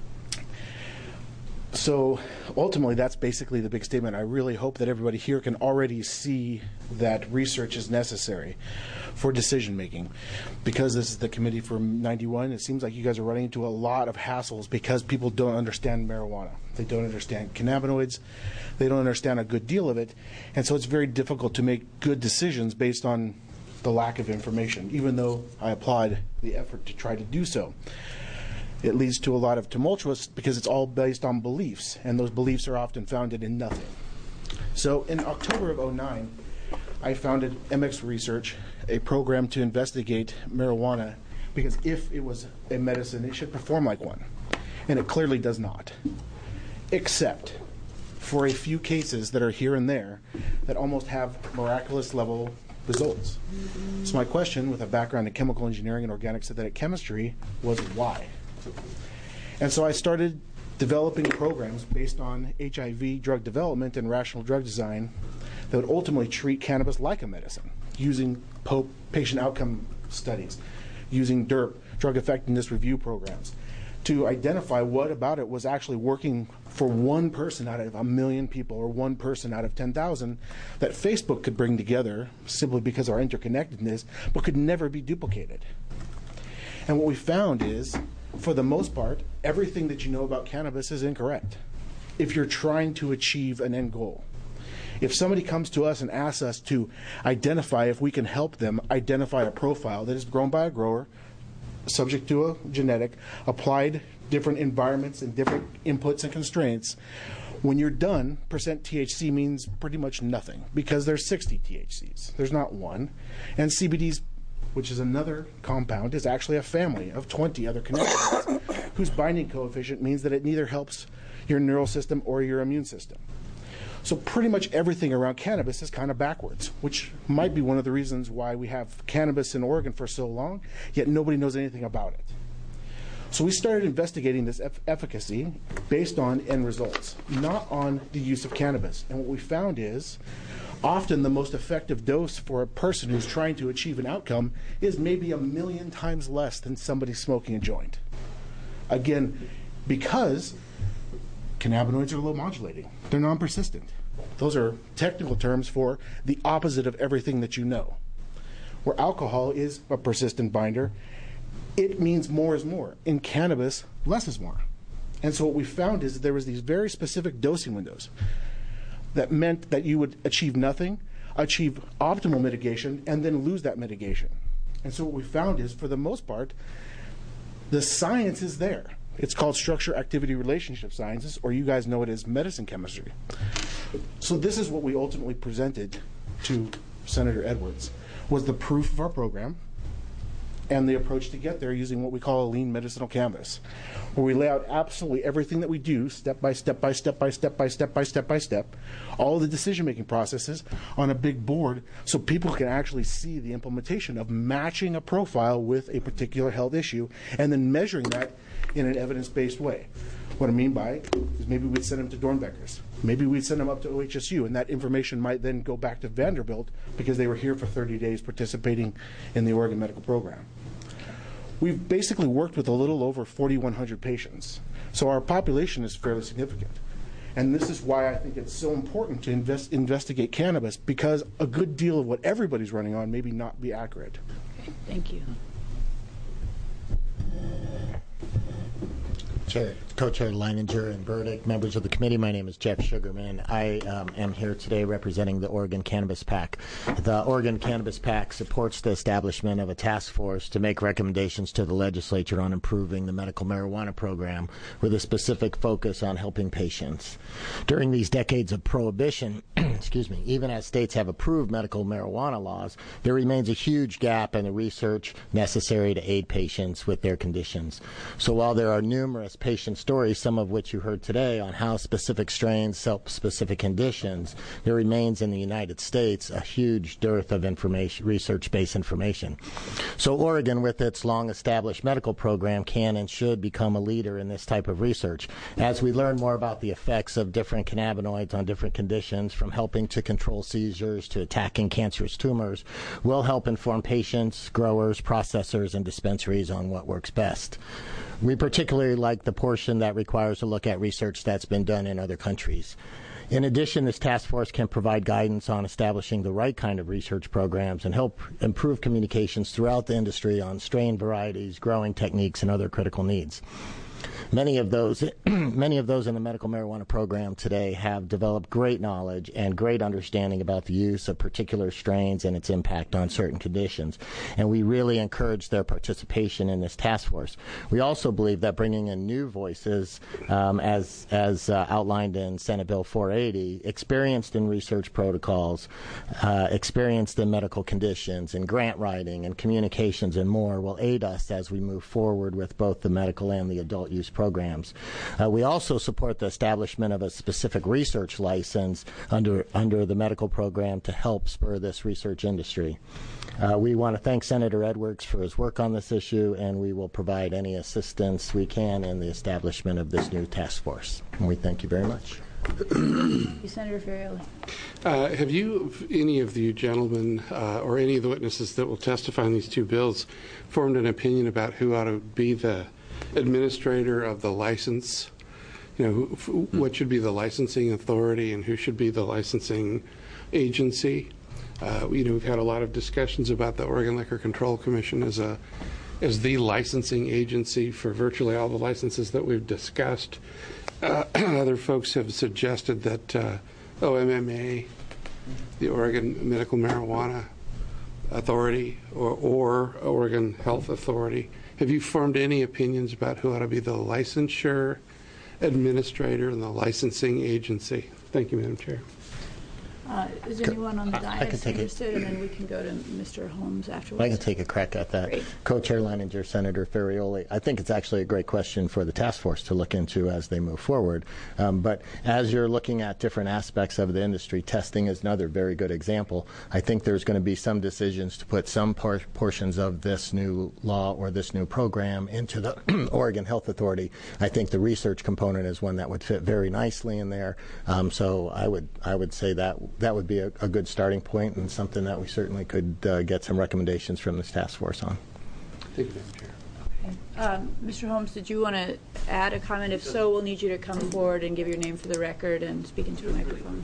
So ultimately, that's basically the big statement. I really hope that everybody here can already see that research is necessary for decision making. Because this is the committee for 91, it seems like you guys are running into a lot of hassles because people don't understand marijuana. They don't understand cannabinoids. They don't understand a good deal of it. And so it's very difficult to make good decisions based on the lack of information, even though I applaud the effort to try to do so. It leads to a lot of tumultuous because it's all based on beliefs, and those beliefs are often founded in nothing. So in October of 2009, I founded MX Research, a program to investigate marijuana, because if it was a medicine, it should perform like one. And it clearly does not, except for a few cases that are here and there that almost have miraculous level results. So my question, with a background in chemical engineering and organic synthetic chemistry, was why? And so I started developing programs based on HIV drug development and rational drug design that would ultimately treat cannabis like a medicine, using patient outcome studies, using DERP, drug effectiveness review programs, to identify what about it was actually working for one person out of 1 million people, or one person out of 10,000, that Facebook could bring together simply because of our interconnectedness, but could never be duplicated. And what we found is, for the most part, everything that you know about cannabis is incorrect if you're trying to achieve an end goal. If somebody comes to us and asks us to identify if we can help them identify a profile that is grown by a grower, subject to a genetic, applied different environments and different inputs and constraints, when you're done, percent THC means pretty much nothing, because there's 60 THCs. There's not one. And CBD's, which is another compound, is actually a family of 20 other cannabinoids whose binding coefficient means that it neither helps your neural system or your immune system. So pretty much everything around cannabis is kind of backwards, which might be one of the reasons why we have cannabis in Oregon for so long, yet nobody knows anything about it. So we started investigating this efficacy based on end results, not on the use of cannabis. And what we found is, often the most effective dose for a person who's trying to achieve an outcome is maybe 1 million times less than somebody smoking a joint. Again, because cannabinoids are low modulating. They're non-persistent. Those are technical terms for the opposite of everything that you know. Where alcohol is a persistent binder, it means more is more. In cannabis, less is more. And so what we found is that there was these very specific dosing windows that meant that you would achieve nothing, achieve optimal mitigation, and then lose that mitigation. And so what we found is, for the most part, the science is there. It's called structure-activity relationship sciences, or you guys know it as medicine chemistry. So this is what we ultimately presented to Senator Edwards, was the proof of our program and the approach to get there using what we call a lean medicinal canvas, where we lay out absolutely everything that we do, step by step by step by step by step by step by step, all of the decision-making processes on a big board, so people can actually see the implementation of matching a profile with a particular health issue and then measuring that in an evidence-based way. What I mean by is, maybe we'd send them to Dornbeckers. Maybe we'd send them up to OHSU, and that information might then go back to Vanderbilt because they were here for 30 days participating in the Oregon Medical Program. We've basically worked with a little over 4,100 patients, so our population is fairly significant. And this is why I think it's so important to investigate cannabis, because a good deal of what everybody's running on maybe not be accurate. Thank you. Co-Chair Leininger and Burdick, members of the committee, my name is Jeff Sugarman. I am here today representing the Oregon Cannabis PAC. The Oregon Cannabis PAC supports the establishment of a task force to make recommendations to the legislature on improving the medical marijuana program with a specific focus on helping patients. During these decades of prohibition, even as states have approved medical marijuana laws, there remains a huge gap in the research necessary to aid patients with their conditions. So while there are numerous patient stories, some of which you heard today, on how specific strains help specific conditions, there remains in the United States a huge dearth of information, research-based information. So Oregon, with its long-established medical program, can and should become a leader in this type of research. As we learn more about the effects of different cannabinoids on different conditions, from helping to control seizures to attacking cancerous tumors, will help inform patients, growers, processors, and dispensaries on what works best. We particularly like the portion that requires a look at research that's been done in other countries. In addition, this task force can provide guidance on establishing the right kind of research programs and help improve communications throughout the industry on strain varieties, growing techniques, and other critical needs. Many of those in the medical marijuana program today have developed great knowledge and great understanding about the use of particular strains and its impact on certain conditions, and we really encourage their participation in this task force. We also believe that bringing in new voices, as outlined in Senate Bill 480, experienced in research protocols, experienced in medical conditions, and grant writing and communications and more, will aid us as we move forward with both the medical and the adult use programs. We also support the establishment of a specific research license under the medical program to help spur this research industry. We want to thank Senator Edwards for his work on this issue, and we will provide any assistance we can in the establishment of this new task force. And we thank you very much. Senator Ferrioli. Have you, any of you gentlemen, or any of the witnesses that will testify on these two bills, formed an opinion about who ought to be the administrator of the license? You know, what should be the licensing authority and who should be the licensing agency? We've had a lot of discussions about the Oregon Liquor Control Commission as the licensing agency for virtually all the licenses that we've discussed. Other folks have suggested that OMMA, the Oregon Medical Marijuana Authority, or Oregon Health Authority. Have you formed any opinions about who ought to be the licensure administrator and the licensing agency? Thank you, Madam Chair. Is anyone on the dais interested? And then we can go to Mr. Holmes afterwards. I can take a crack at that. Great. Co-Chair Leininger, Senator Ferrioli. I think it's actually a great question for the task force to look into as they move forward. But as you're looking at different aspects of the industry, testing is another very good example. I think there's going to be some decisions to put some portions of this new law or this new program into the Oregon Health Authority. I think the research component is one that would fit very nicely in there. So I would say that would be a good starting point and something that we certainly could get some recommendations from this task force on. Thank you, Madam Chair. Mr. Holmes, did you want to add a comment? If so, we'll need you to come forward and give your name for the record and speak into a microphone.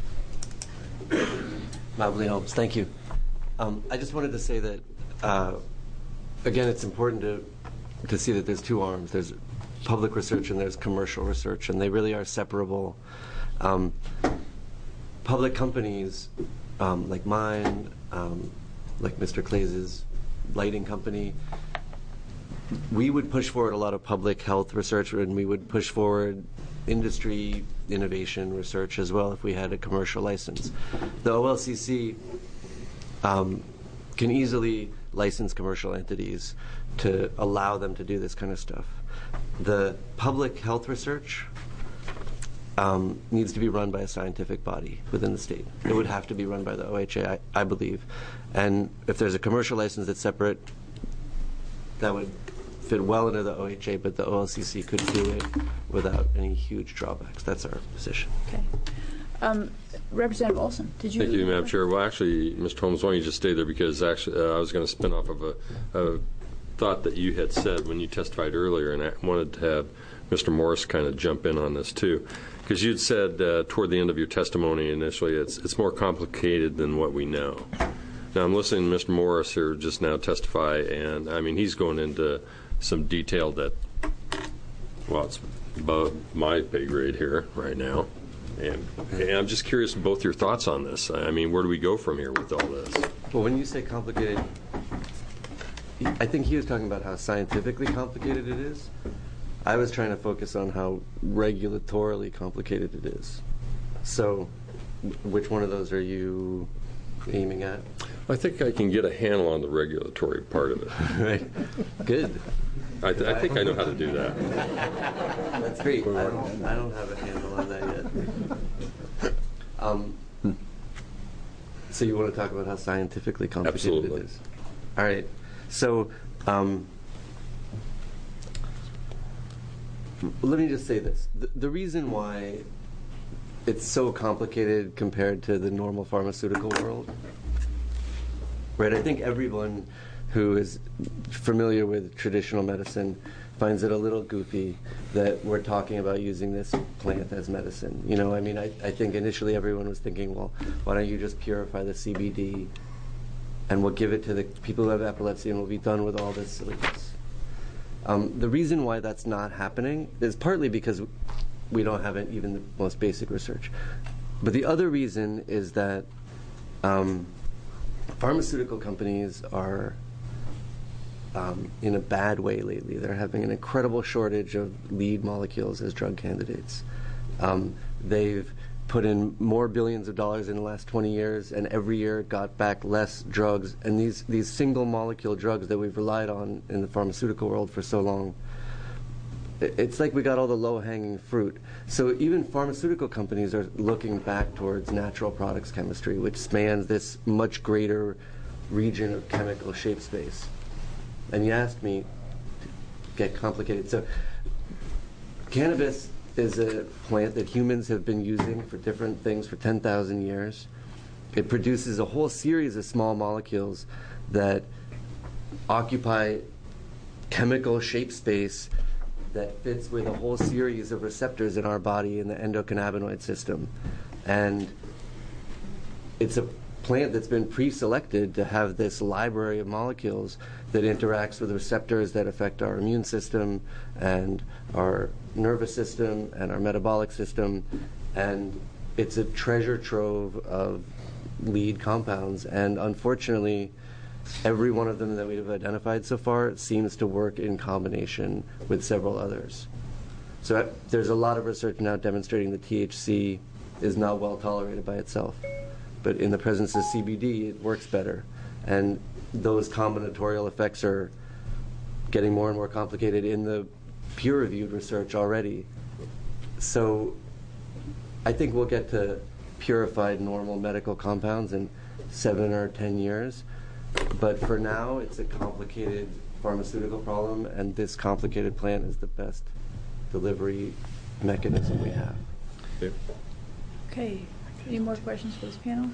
Mowgli Holmes, thank you. I just wanted to say that, again, it's important to see that there's two arms. There's public research and there's commercial research, and they really are separable. Public companies like mine, like Mr. Clays's lighting company, we would push forward a lot of public health research, and we would push forward industry innovation research as well if we had a commercial license. The OLCC can easily license commercial entities to allow them to do this kind of stuff. The public health research needs to be run by a scientific body within the state. It would have to be run by the OHA, I believe. And if there's a commercial license that's separate, that would fit well into the OHA, but the OLCC could do it without any huge drawbacks. That's our position. Okay. Representative Olson, did you? Thank you, Madam Chair. Well, actually, Mr. Holmes, why don't you just stay there, because actually I was going to spin off of a thought that you had said when you testified earlier, and I wanted to have Mr. Morris kind of jump in on this too. Because you'd said toward the end of your testimony initially, it's more complicated than what we know. Now, I'm listening to Mr. Morris here just now testify, and I mean, he's going into some detail that well, it's above my pay grade here right now. And I'm just curious both your thoughts on this. I mean, where do we go from here with all this? Well, when you say complicated, I think he was talking about how scientifically complicated it is. I was trying to focus on how regulatorily complicated it is. So, which one of those are you aiming at? I think I can get a handle on the regulatory part of it. Right. Good. I think I know how to do that. That's great. I don't have a handle on that yet. So you want to talk about how scientifically complicated Absolutely. it is? All right. So let me just say this. The reason why it's so complicated compared to the normal pharmaceutical world, right? I think everyone who is familiar with traditional medicine finds it a little goofy that we're talking about using this plant as medicine. You know, I mean, I think initially everyone was thinking, well, why don't you just purify the CBD and we'll give it to the people who have epilepsy and we'll be done with all this silliness. The reason why that's not happening is partly because we don't have even the most basic research. But the other reason is that pharmaceutical companies are in a bad way lately. They're having an incredible shortage of lead molecules as drug candidates. They've put in more billions of dollars in the last 20 years, and every year got back less drugs. And these single molecule drugs that we've relied on in the pharmaceutical world for so long, it's like we got all the low-hanging fruit. So even pharmaceutical companies are looking back towards natural products chemistry, which spans this much greater region of chemical shape space. And you asked me to get complicated. So cannabis is a plant that humans have been using for different things for 10,000 years. It produces a whole series of small molecules that occupy chemical shape space that fits with a whole series of receptors in our body in the endocannabinoid system. And it's a plant that's been pre-selected to have this library of molecules that interacts with receptors that affect our immune system and our nervous system and our metabolic system. And it's a treasure trove of lead compounds. And unfortunately, every one of them that we've identified so far seems to work in combination with several others. So there's a lot of research now demonstrating that THC is not well tolerated by itself. But in the presence of CBD, it works better. And those combinatorial effects are getting more and more complicated in the peer-reviewed research already. So I think we'll get to purified normal medical compounds in 7 or 10 years. But for now, it's a complicated pharmaceutical problem, and this complicated plant is the best delivery mechanism we have. Okay. Any more questions for this panel?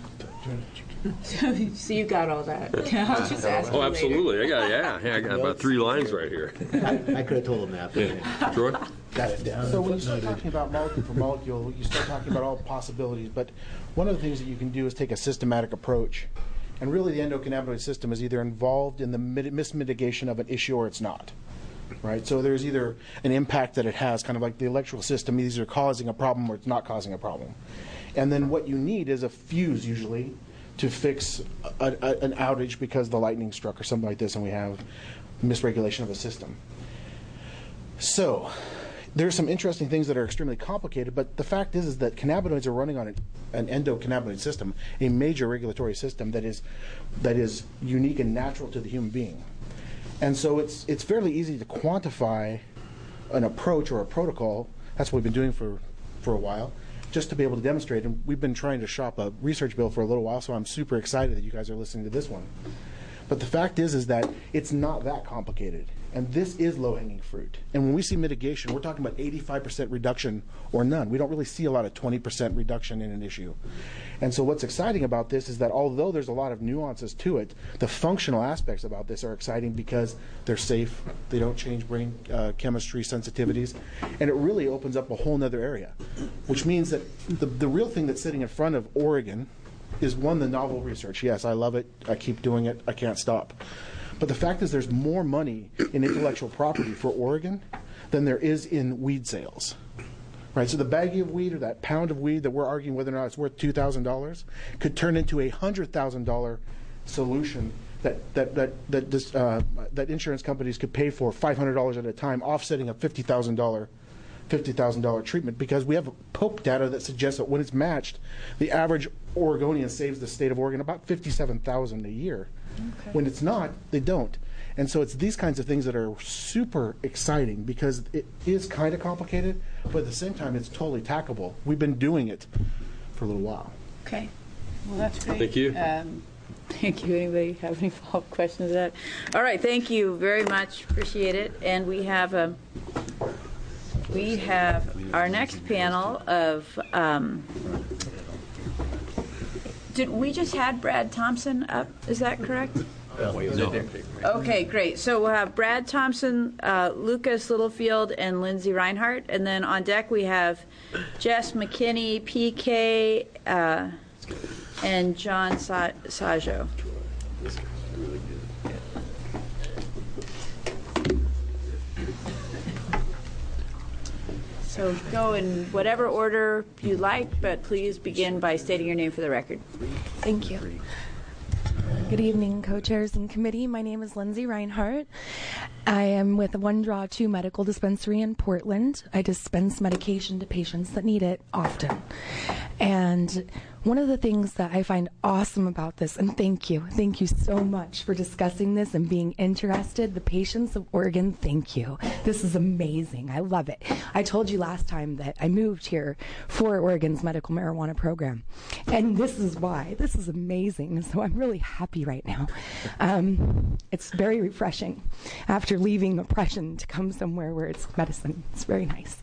So you got all that. I'll just ask you later. Absolutely. I got about 3 lines right here. I could have told him that. Troy? Got it down. So when you start talking about molecule for molecule, you start talking about all possibilities. But one of the things that you can do is take a systematic approach. And really the endocannabinoid system is either involved in the mismitigation of an issue or it's not. Right? So there's either an impact that it has, kind of like the electrical system, either causing a problem or it's not causing a problem. And then what you need is a fuse, usually, to fix an outage because the lightning struck or something like this, and we have misregulation of a system. So there's some interesting things that are extremely complicated, but the fact is that cannabinoids are running on an endocannabinoid system, a major regulatory system that is unique and natural to the human being. And so it's fairly easy to quantify an approach or a protocol. That's what we've been doing for a while, just to be able to demonstrate. And we've been trying to shop a research bill for a little while, so I'm super excited that you guys are listening to this one. But the fact is that it's not that complicated. And this is low-hanging fruit. And when we see mitigation, we're talking about 85% reduction or none. We don't really see a lot of 20% reduction in an issue. And so what's exciting about this is that although there's a lot of nuances to it, the functional aspects about this are exciting because they're safe, they don't change brain chemistry sensitivities, and it really opens up a whole other area, which means that the real thing that's sitting in front of Oregon is, one, the novel research. Yes, I love it. I keep doing it. I can't stop. But the fact is there's more money in intellectual property for Oregon than there is in weed sales. Right, so the baggie of weed or that pound of weed that we're arguing whether or not it's worth $2,000 could turn into a $100,000 solution that insurance companies could pay for $500 at a time, offsetting a $50,000 treatment, because we have Pope data that suggests that when it's matched, the average Oregonian saves the state of Oregon about $57,000 a year. Okay. When it's not, they don't. And so it's these kinds of things that are super exciting because it is kind of complicated, but at the same time, it's totally tackable. We've been doing it for a little while. Okay. Well, that's great. Thank you. Thank you. Anybody have any follow-up questions to that? All right. Thank you very much. Appreciate it. And we have our next panel of. Did we just had Brad Thompson up? Is that correct? No. Okay, great. So we'll have Brad Thompson, Lucas Littlefield, and Lindsay Reinhardt. And then on deck we have Jess McKinney, PK, and John Sajo. So go in whatever order you like, but please begin by stating your name for the record. Thank you. Good evening, co-chairs and committee. My name is Lindsay Reinhardt. I am with One Draw 2 Medical Dispensary in Portland. I dispense medication to patients that need it often. And one of the things that I find awesome about this, and thank you so much for discussing this and being interested. The patients of Oregon, thank you. This is amazing. I love it. I told you last time that I moved here for Oregon's medical marijuana program. And this is why. This is amazing. So I'm really happy right now. It's very refreshing after leaving oppression to come somewhere where it's medicine. It's very nice.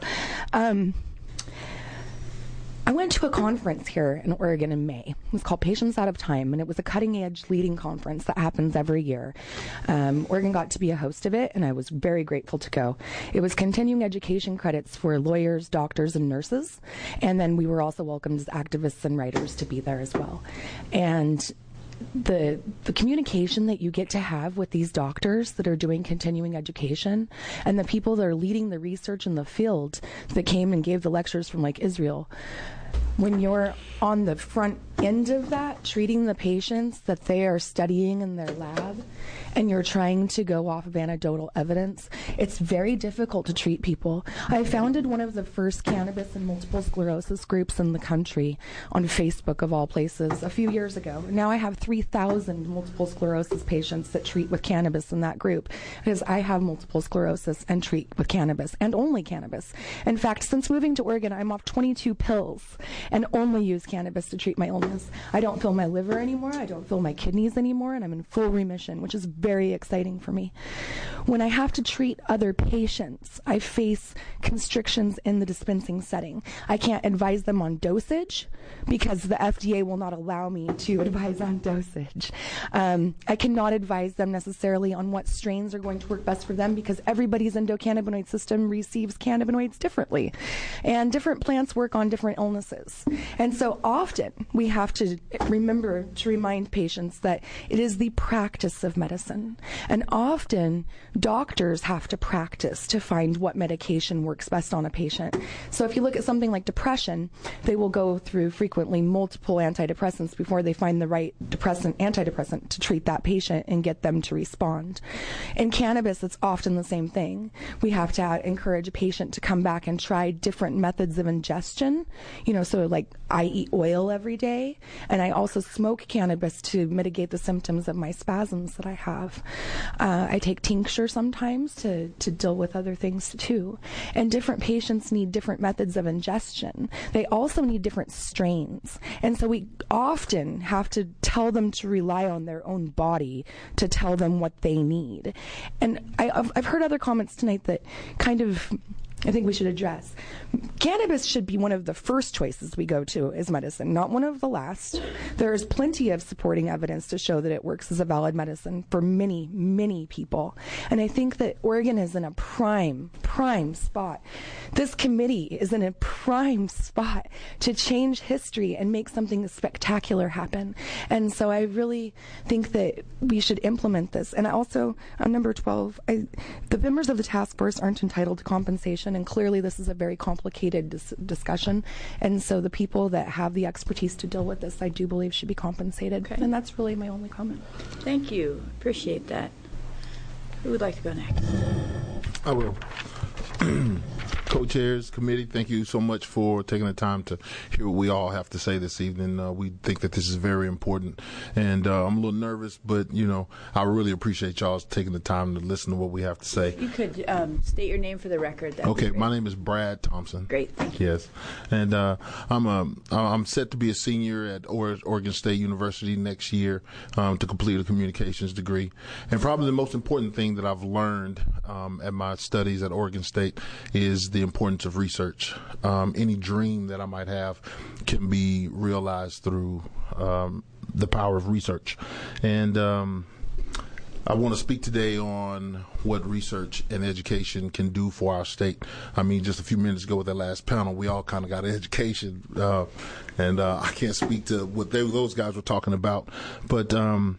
I went to a conference here in Oregon in May. It was called Patients Out of Time, and it was a cutting-edge leading conference that happens every year. Oregon got to be a host of it, and I was very grateful to go. It was continuing education credits for lawyers, doctors, and nurses, and then we were also welcomed as activists and writers to be there as well. And the communication that you get to have with these doctors that are doing continuing education and the people that are leading the research in the field that came and gave the lectures from like Israel, when you're on the front end of that, treating the patients that they are studying in their lab, and you're trying to go off of anecdotal evidence, it's very difficult to treat people. I founded one of the first cannabis and multiple sclerosis groups in the country on Facebook, of all places, a few years ago. Now I have 3,000 multiple sclerosis patients that treat with cannabis in that group, because I have multiple sclerosis and treat with cannabis, and only cannabis. In fact, since moving to Oregon, I'm off 22 pills and only use cannabis to treat my illness. I don't feel my liver anymore, I don't feel my kidneys anymore, and I'm in full remission, which is very exciting for me. When I have to treat other patients, I face constrictions in the dispensing setting. I can't advise them on dosage because the FDA will not allow me to advise on dosage. I cannot advise them necessarily on what strains are going to work best for them because everybody's endocannabinoid system receives cannabinoids differently, and different plants work on different illnesses. And so often we have to remember to remind patients that it is the practice of medicine. And often doctors have to practice to find what medication works best on a patient. So if you look at something like depression, they will go through frequently multiple antidepressants before they find the right antidepressant to treat that patient and get them to respond. In cannabis, it's often the same thing. We have to encourage a patient to come back and try different methods of ingestion. So like I eat oil every day, and I also smoke cannabis to mitigate the symptoms of my spasms that I have. I take tincture sometimes to deal with other things too. And different patients need different methods of ingestion. They also need different strains. And so we often have to tell them to rely on their own body to tell them what they need. And I've heard other comments tonight that kind of I think we should address. Cannabis should be one of the first choices we go to as medicine, not one of the last. There is plenty of supporting evidence to show that it works as a valid medicine for many, many people. And I think that Oregon is in a prime prime spot. This committee is in a prime spot to change history and make something spectacular happen. And so I really think that we should implement this. And also, on number 12, the members of the task force aren't entitled to compensation, and clearly this is a very complicated discussion. And so the people that have the expertise to deal with this, I do believe, should be compensated. Okay. And that's really my only comment. Thank you. Appreciate that. Who would like to go next? I will. Co-chairs, committee, thank you so much for taking the time to hear what we all have to say this evening. We think that this is very important, and I'm a little nervous, but I really appreciate y'all taking the time to listen to what we have to say. You could state your name for the record. Okay, my name is Brad Thompson. Great, thank you. Yes, and I'm set to be a senior at Oregon State University next year to complete a communications degree. And probably the most important thing that I've learned at my studies at Oregon State is the importance of research. Any dream that I might have can be realized through the power of research. And I want to speak today on what research and education can do for our state. I mean, just a few minutes ago with that last panel, we all kind of got an education, and I can't speak to what those guys were talking about, but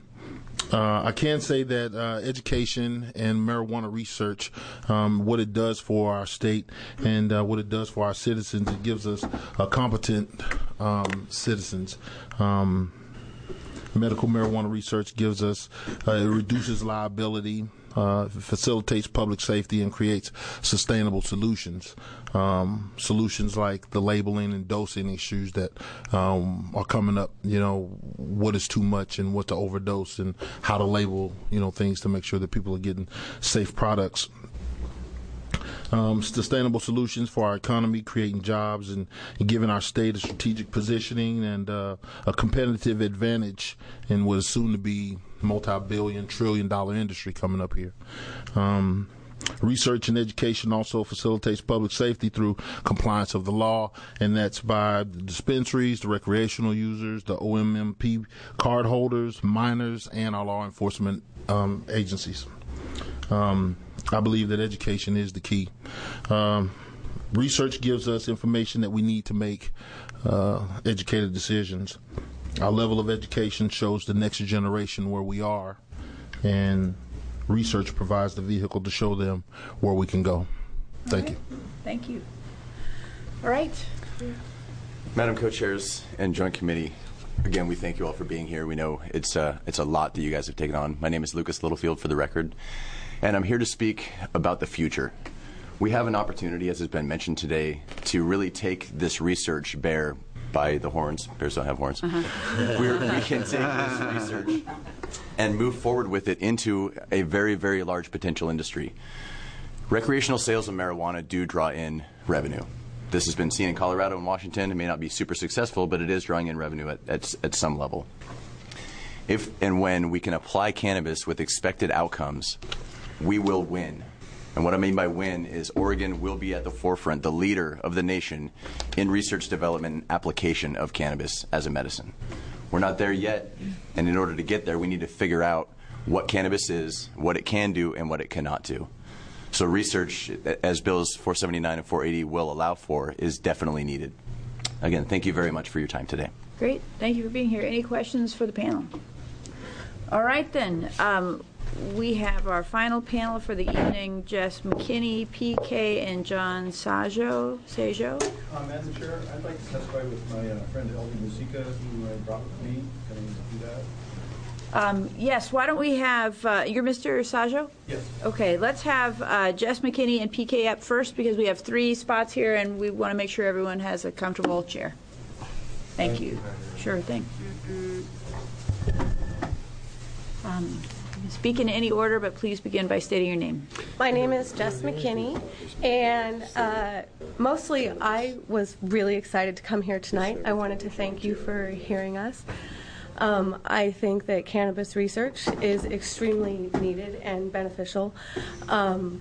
I can say that education and marijuana research, what it does for our state and what it does for our citizens, it gives us competent citizens. Medical marijuana research gives us, it reduces liability, facilitates public safety, and creates sustainable solutions. Solutions like the labeling and dosing issues that are coming up, what is too much and what to overdose, and how to label, things to make sure that people are getting safe products. Sustainable solutions for our economy, creating jobs and giving our state a strategic positioning and a competitive advantage in what is soon to be multi-billion, trillion-dollar industry coming up here. Research and education also facilitates public safety through compliance of the law, and that's by the dispensaries, the recreational users, the OMMP card holders, minors, and our law enforcement agencies. I believe that education is the key. Research gives us information that we need to make educated decisions. Our level of education shows the next generation where we are, and research provides the vehicle to show them where we can go. Thank you. Thank you. All right. Madam Co-Chairs and Joint Committee, again, we thank you all for being here. We know it's a lot that you guys have taken on. My name is Lucas Littlefield, for the record, and I'm here to speak about the future. We have an opportunity, as has been mentioned today, to really take this research by the horns. Bears don't have horns. We can take this research and move forward with it into a very, very large potential industry. Recreational sales of marijuana do draw in revenue. This has been seen in Colorado and Washington. It may not be super successful, but it is drawing in revenue at some level. If and when we can apply cannabis with expected outcomes, we will win. And what I mean by win is Oregon will be at the forefront, the leader of the nation in research, development, and application of cannabis as a medicine. We're not there yet, and in order to get there, we need to figure out what cannabis is, what it can do, and what it cannot do. So research, as Bills 479 and 480 will allow for, is definitely needed. Again, thank you very much for your time today. Great. Thank you for being here. Any questions for the panel? All right, then. We have our final panel for the evening, Jess McKinney, PK, and John Sajo. Madam Chair, I'd like to testify with my friend Elvie Musica, who I brought with me. Can I do that? Yes, why don't we have, you're Mr. Sajo? Yes. Okay, let's have Jess McKinney and PK up first because we have 3 spots here and we want to make sure everyone has a comfortable chair. Thank you. Sure thing. Speak in any order, but please begin by stating your name. My name is Jess McKinney, and mostly I was really excited to come here tonight. I wanted to thank you for hearing us. I think that cannabis research is extremely needed and beneficial.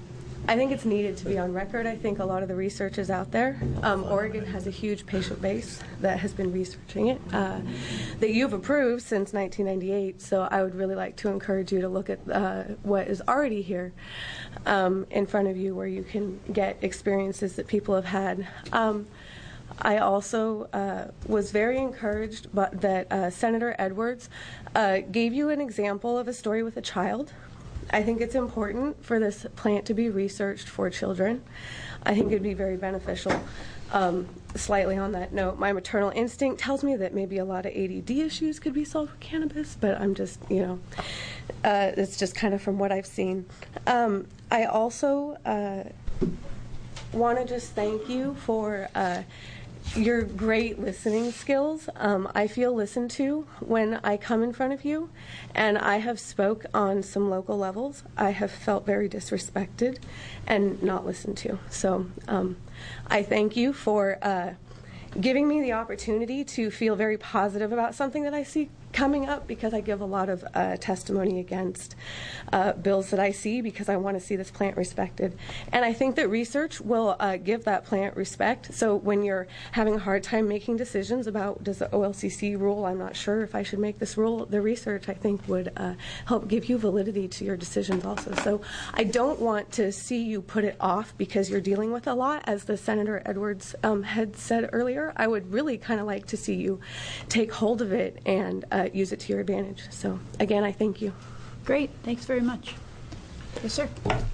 I think it's needed to be on record. I think a lot of the research is out there. Oregon has a huge patient base that has been researching it that you've approved since 1998. So I would really like to encourage you to look at what is already here in front of you, where you can get experiences that people have had. I also was very encouraged that Senator Edwards gave you an example of a story with a child. I think it's important for this plant to be researched for children. I think it would be very beneficial. Slightly on that note, my maternal instinct tells me that maybe a lot of ADD issues could be solved with cannabis, but I'm just, it's just kind of from what I've seen. I also want to just thank you for your great listening skills. I feel listened to when I come in front of you, and I have spoke on some local levels. I have felt very disrespected and not listened to. So I thank you for giving me the opportunity to feel very positive about something that I see coming up, because I give a lot of testimony against bills that I see, because I want to see this plant respected. And I think that research will give that plant respect. So when you're having a hard time making decisions about, does the OLCC rule, I'm not sure if I should make this rule, the research, I think, would help give you validity to your decisions also. So I don't want to see you put it off because you're dealing with a lot, as the Senator Edwards had said earlier. I would really kind of like to see you take hold of it and use it to your advantage. So again, I thank you. Great. Thanks very much. Yes, sir.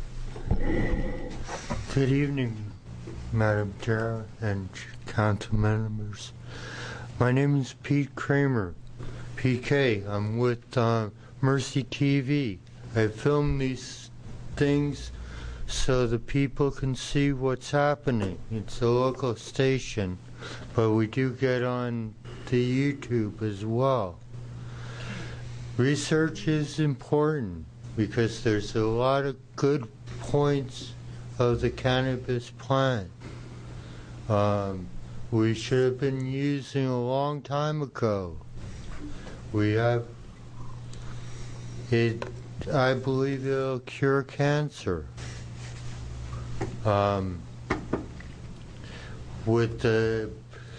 Good evening, Madam Chair and Council members. My name is Pete Kramer, PK. I'm with Mercy TV. I film these things so the people can see what's happening. It's a local station, but we do get on the YouTube as well. Research is important because there's a lot of good points of the cannabis plant. We should have been using a long time ago. We have it. I believe it'll cure cancer. With the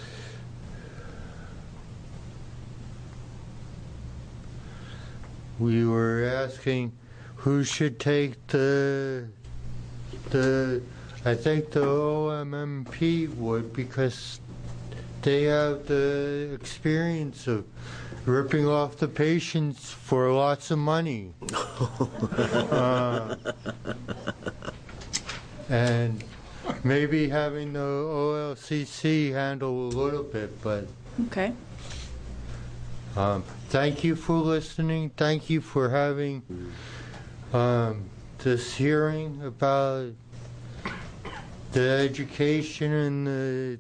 we were asking who should take I think the OMMP would, because they have the experience of ripping off the patients for lots of money. And maybe having the OLCC handle a little bit, but okay. Thank you for listening. Thank you for having this hearing about the education and the.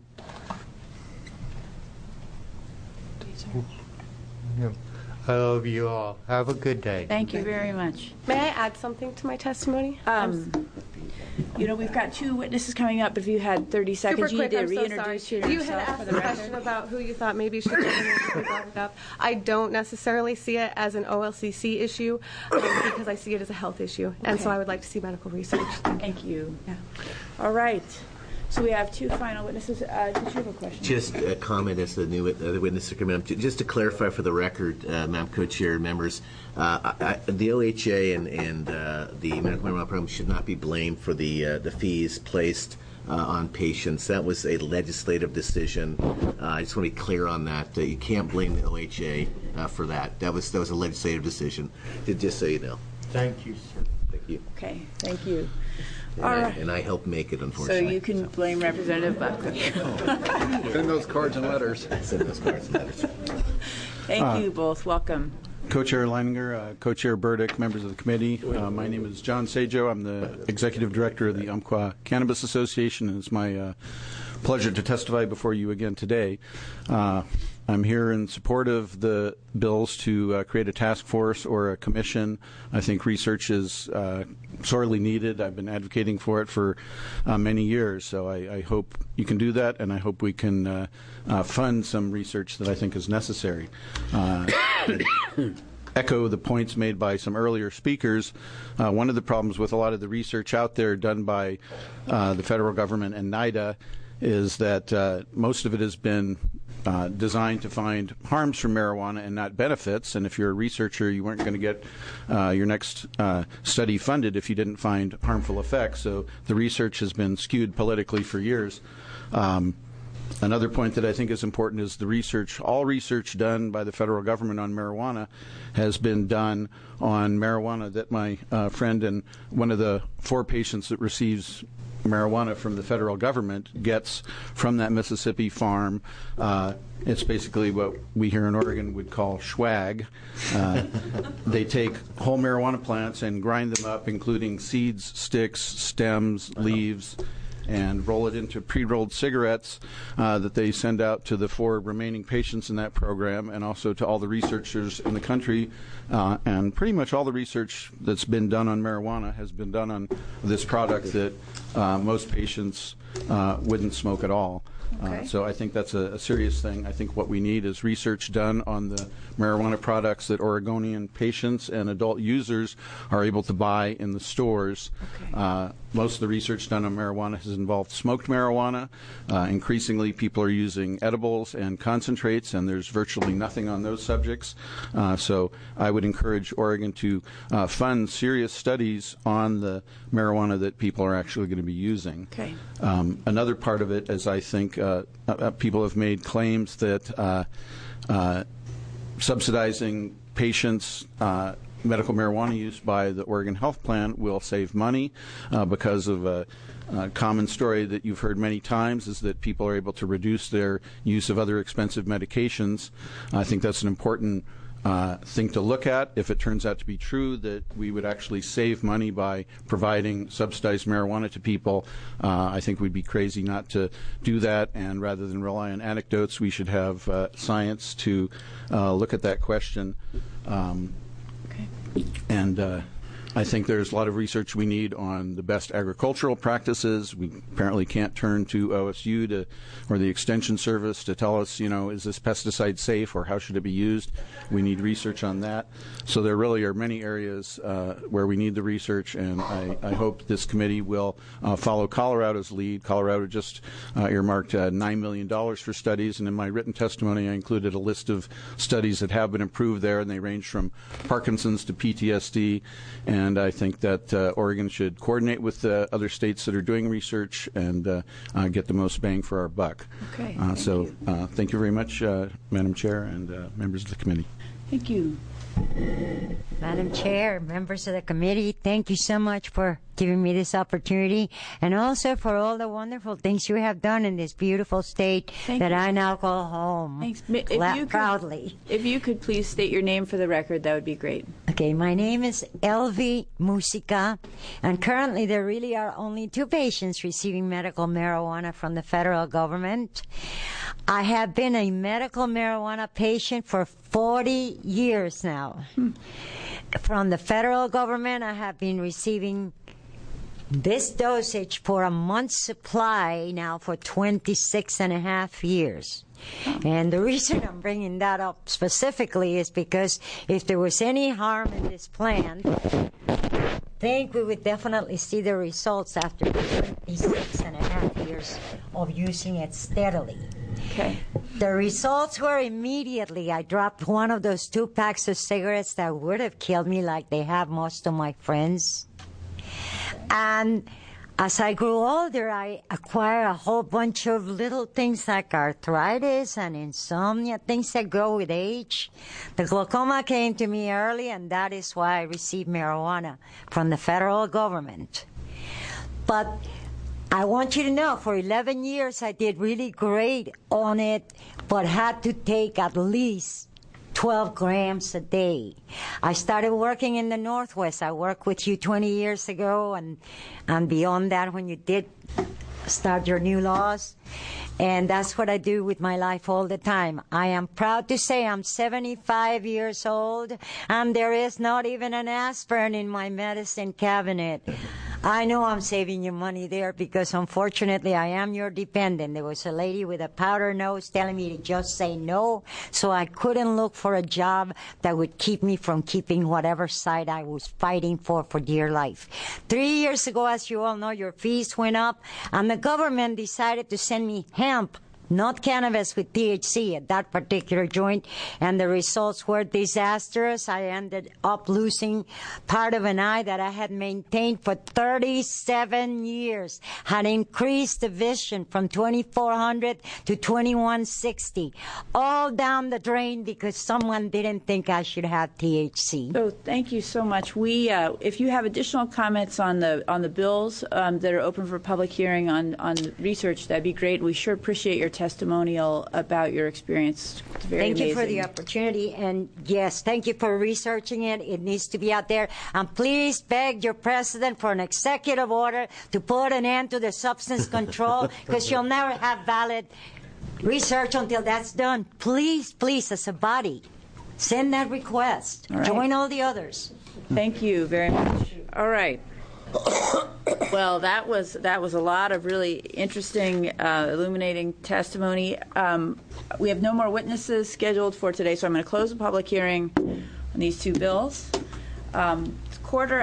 I love you all. Have a good day. Thank you very much. May I add something to my testimony? We've got two witnesses coming up, but if you had 30 seconds, Super quick, you need to I'm so reintroduce sorry. You had yourself asked for a the record. question about who you thought maybe should have brought it up. I don't necessarily see it as an OLCC issue because I see it as a health issue, and Okay. so I would like to see medical research. Thank you. Yeah. All right. So we have two final witnesses. Did you have a question? Just a comment as the new witness come in. Just to clarify for the record, Madam Co-Chair, members, the OHA and the medical marijuana program should not be blamed for the fees placed on patients. That was a legislative decision. I just want to be clear on that. You can't blame the OHA for that. That was a legislative decision. Just so you know. Thank you, sir. Thank you. Okay. Thank you. And I helped make it, So unfortunately. you can blame Representative Buckley. Send those cards and letters. Send those cards and letters. Thank you both. Welcome. Co-Chair Leininger, Co-Chair Burdick, members of the committee. My name is John Sajo. I'm the Executive Director of the Umpqua Cannabis Association, and it's my pleasure to testify before you again today. I'm here in support of the bills to create a task force or a commission. I think research is sorely needed. I've been advocating for it for many years, so I hope you can do that, and I hope we can fund some research that I think is necessary. echo the points made by some earlier speakers. One of the problems with a lot of the research out there done by the federal government and NIDA is that most of it has been designed to find harms from marijuana and not benefits. And if you're a researcher, you weren't going to get your next study funded if you didn't find harmful effects. So the research has been skewed politically for years. Another point that I think is important is the research. All research done by the federal government on marijuana has been done on marijuana that my friend and one of the 4 patients that receives marijuana from the federal government gets from that Mississippi farm. It's basically what we here in Oregon would call swag. They take whole marijuana plants and grind them up, including seeds, sticks, stems, leaves, and roll it into pre-rolled cigarettes that they send out to the 4 remaining patients in that program, and also to all the researchers in the country. And pretty much all the research that's been done on marijuana has been done on this product that most patients wouldn't smoke at all. Okay. So I think that's a serious thing. I think what we need is research done on the marijuana products that Oregonian patients and adult users are able to buy in the stores. Okay. Most of the research done on marijuana has involved smoked marijuana. Increasingly, people are using edibles and concentrates, and there's virtually nothing on those subjects. So I would encourage Oregon to fund serious studies on the marijuana that people are actually going to be using. Okay. Another part of it is I think people have made claims that subsidizing patients' medical marijuana use by the Oregon Health Plan will save money because of a common story that you've heard many times is that people are able to reduce their use of other expensive medications. I think that's an important thing to look at. If it turns out to be true that we would actually save money by providing subsidized marijuana to people, I think we'd be crazy not to do that, and rather than rely on anecdotes, we should have science to look at that question. And I think there's a lot of research we need on the best agricultural practices. We apparently can't turn to OSU or the Extension Service to tell us, is this pesticide safe or how should it be used? We need research on that. So there really are many areas where we need the research, and I hope this committee will follow Colorado's lead. Colorado just earmarked $9 million for studies, and in my written testimony I included a list of studies that have been approved there, and they range from Parkinson's to PTSD. And I think that Oregon should coordinate with other states that are doing research and get the most bang for our buck. Okay. Thank you very much, Madam Chair and members of the committee. Thank you. Madam Chair, members of the committee, thank you so much for giving me this opportunity, and also for all the wonderful things you have done in this beautiful state that I now call home. Thanks. Proudly. If you could please state your name for the record, that would be great. Okay, my name is Elvie Musica, and currently there really are only 2 patients receiving medical marijuana from the federal government. I have been a medical marijuana patient for 40 years now. From the federal government, I have been receiving this dosage for a month's supply now for 26 and a half years. And the reason I'm bringing that up specifically is because if there was any harm in this plan, I think we would definitely see the results after 26 and a half years of using it steadily. Okay. The results were immediately. I dropped one of those 2 packs of cigarettes that would have killed me, like they have most of my friends. And as I grew older, I acquired a whole bunch of little things like arthritis and insomnia, things that grow with age. The glaucoma came to me early, and that is why I received marijuana from the federal government. But I want you to know, for 11 years, I did really great on it, but had to take at least 12 grams a day. I started working in the Northwest. I worked with you 20 years ago, and beyond that when you did start your new laws. And that's what I do with my life all the time. I am proud to say I'm 75 years old, and there is not even an aspirin in my medicine cabinet. I know I'm saving you money there because unfortunately I am your dependent. There was a lady with a powder nose telling me to just say no, so I couldn't look for a job that would keep me from keeping whatever side I was fighting for dear life. 3 years ago, as you all know, your fees went up, and the government decided to send me hemp, not cannabis with THC at that particular joint, and the results were disastrous. I ended up losing part of an eye that I had maintained for 37 years, had increased the vision from 2400 to 2160, all down the drain because someone didn't think I should have THC. So thank you so much. We, if you have additional comments on the bills that are open for public hearing on research, that'd be great. We sure appreciate your testimonial about your experience. It's very Thank amazing. you for the opportunity, and yes, thank you for researching it. It needs to be out there. And please beg your president for an executive order to put an end to the substance control, because you'll never have valid research until that's done. Please, please, as a body, send that request. All right. Join all the others. Thank you very much. All right. Well, that was a lot of really interesting, illuminating testimony. We have no more witnesses scheduled for today, so I'm going to close the public hearing on these two bills. It's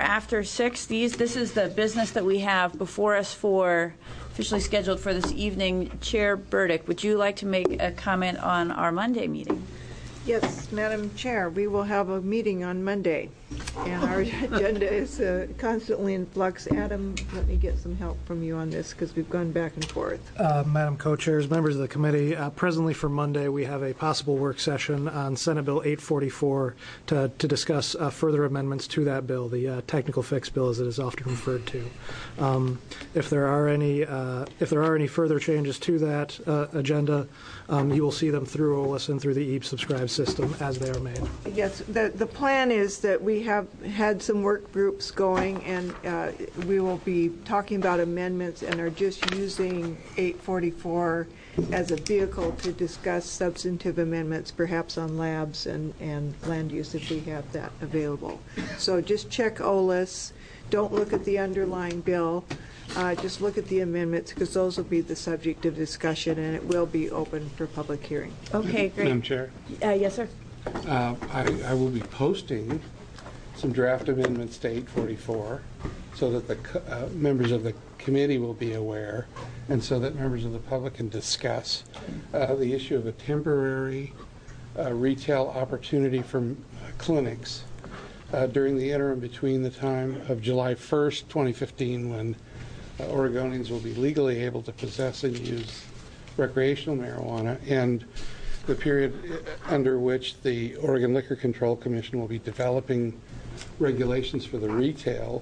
6:15. This is the business that we have before us for officially scheduled for this evening. Chair Burdick, would you like to make a comment on our Monday meeting? Yes, Madam Chair, we will have a meeting on Monday, and our agenda is constantly in flux. Adam, let me get some help from you on this because we've gone back and forth. Madam Co-Chairs, members of the committee, presently for Monday we have a possible work session on Senate Bill 844 to discuss further amendments to that bill, the technical fix bill as it is often referred to. If there are any further changes to that agenda, you will see them through OLIS and through the EAP subscribe system as they are made. Yes, the plan is that we have had some work groups going, and we will be talking about amendments and are just using 844 as a vehicle to discuss substantive amendments, perhaps on labs and land use if we have that available. So just check OLIS. Don't look at the underlying bill. Just look at the amendments because those will be the subject of discussion, and it will be open for public hearing. Okay, great. Madam Chair? Yes, sir. I will be posting some draft amendments to 844 so that the members of the committee will be aware and so that members of the public can discuss the issue of a temporary retail opportunity for clinics during the interim between the time of July 1st, 2015, when Oregonians will be legally able to possess and use recreational marijuana, and the period under which the Oregon Liquor Control Commission will be developing regulations for the retail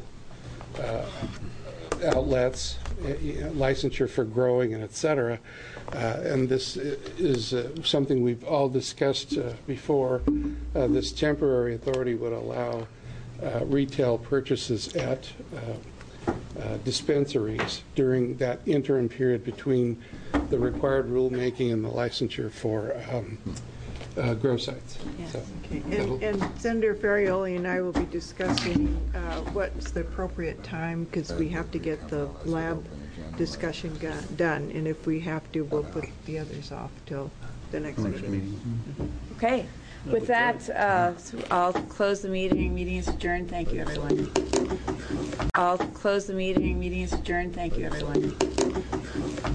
outlets, licensure for growing, and et cetera. And this is something we've all discussed before. This temporary authority would allow retail purchases at dispensaries during that interim period between the required rulemaking and the licensure for grow sites. Yes. So okay. And Senator Ferrioli and I will be discussing what's the appropriate time because we have to get the lab discussion done, and if we have to, we'll put the others off till the next meeting. Okay. With that, I'll close the meeting. Meeting is adjourned. Thank you, everyone. I'll close the meeting. Meeting is adjourned. Thank you, everyone.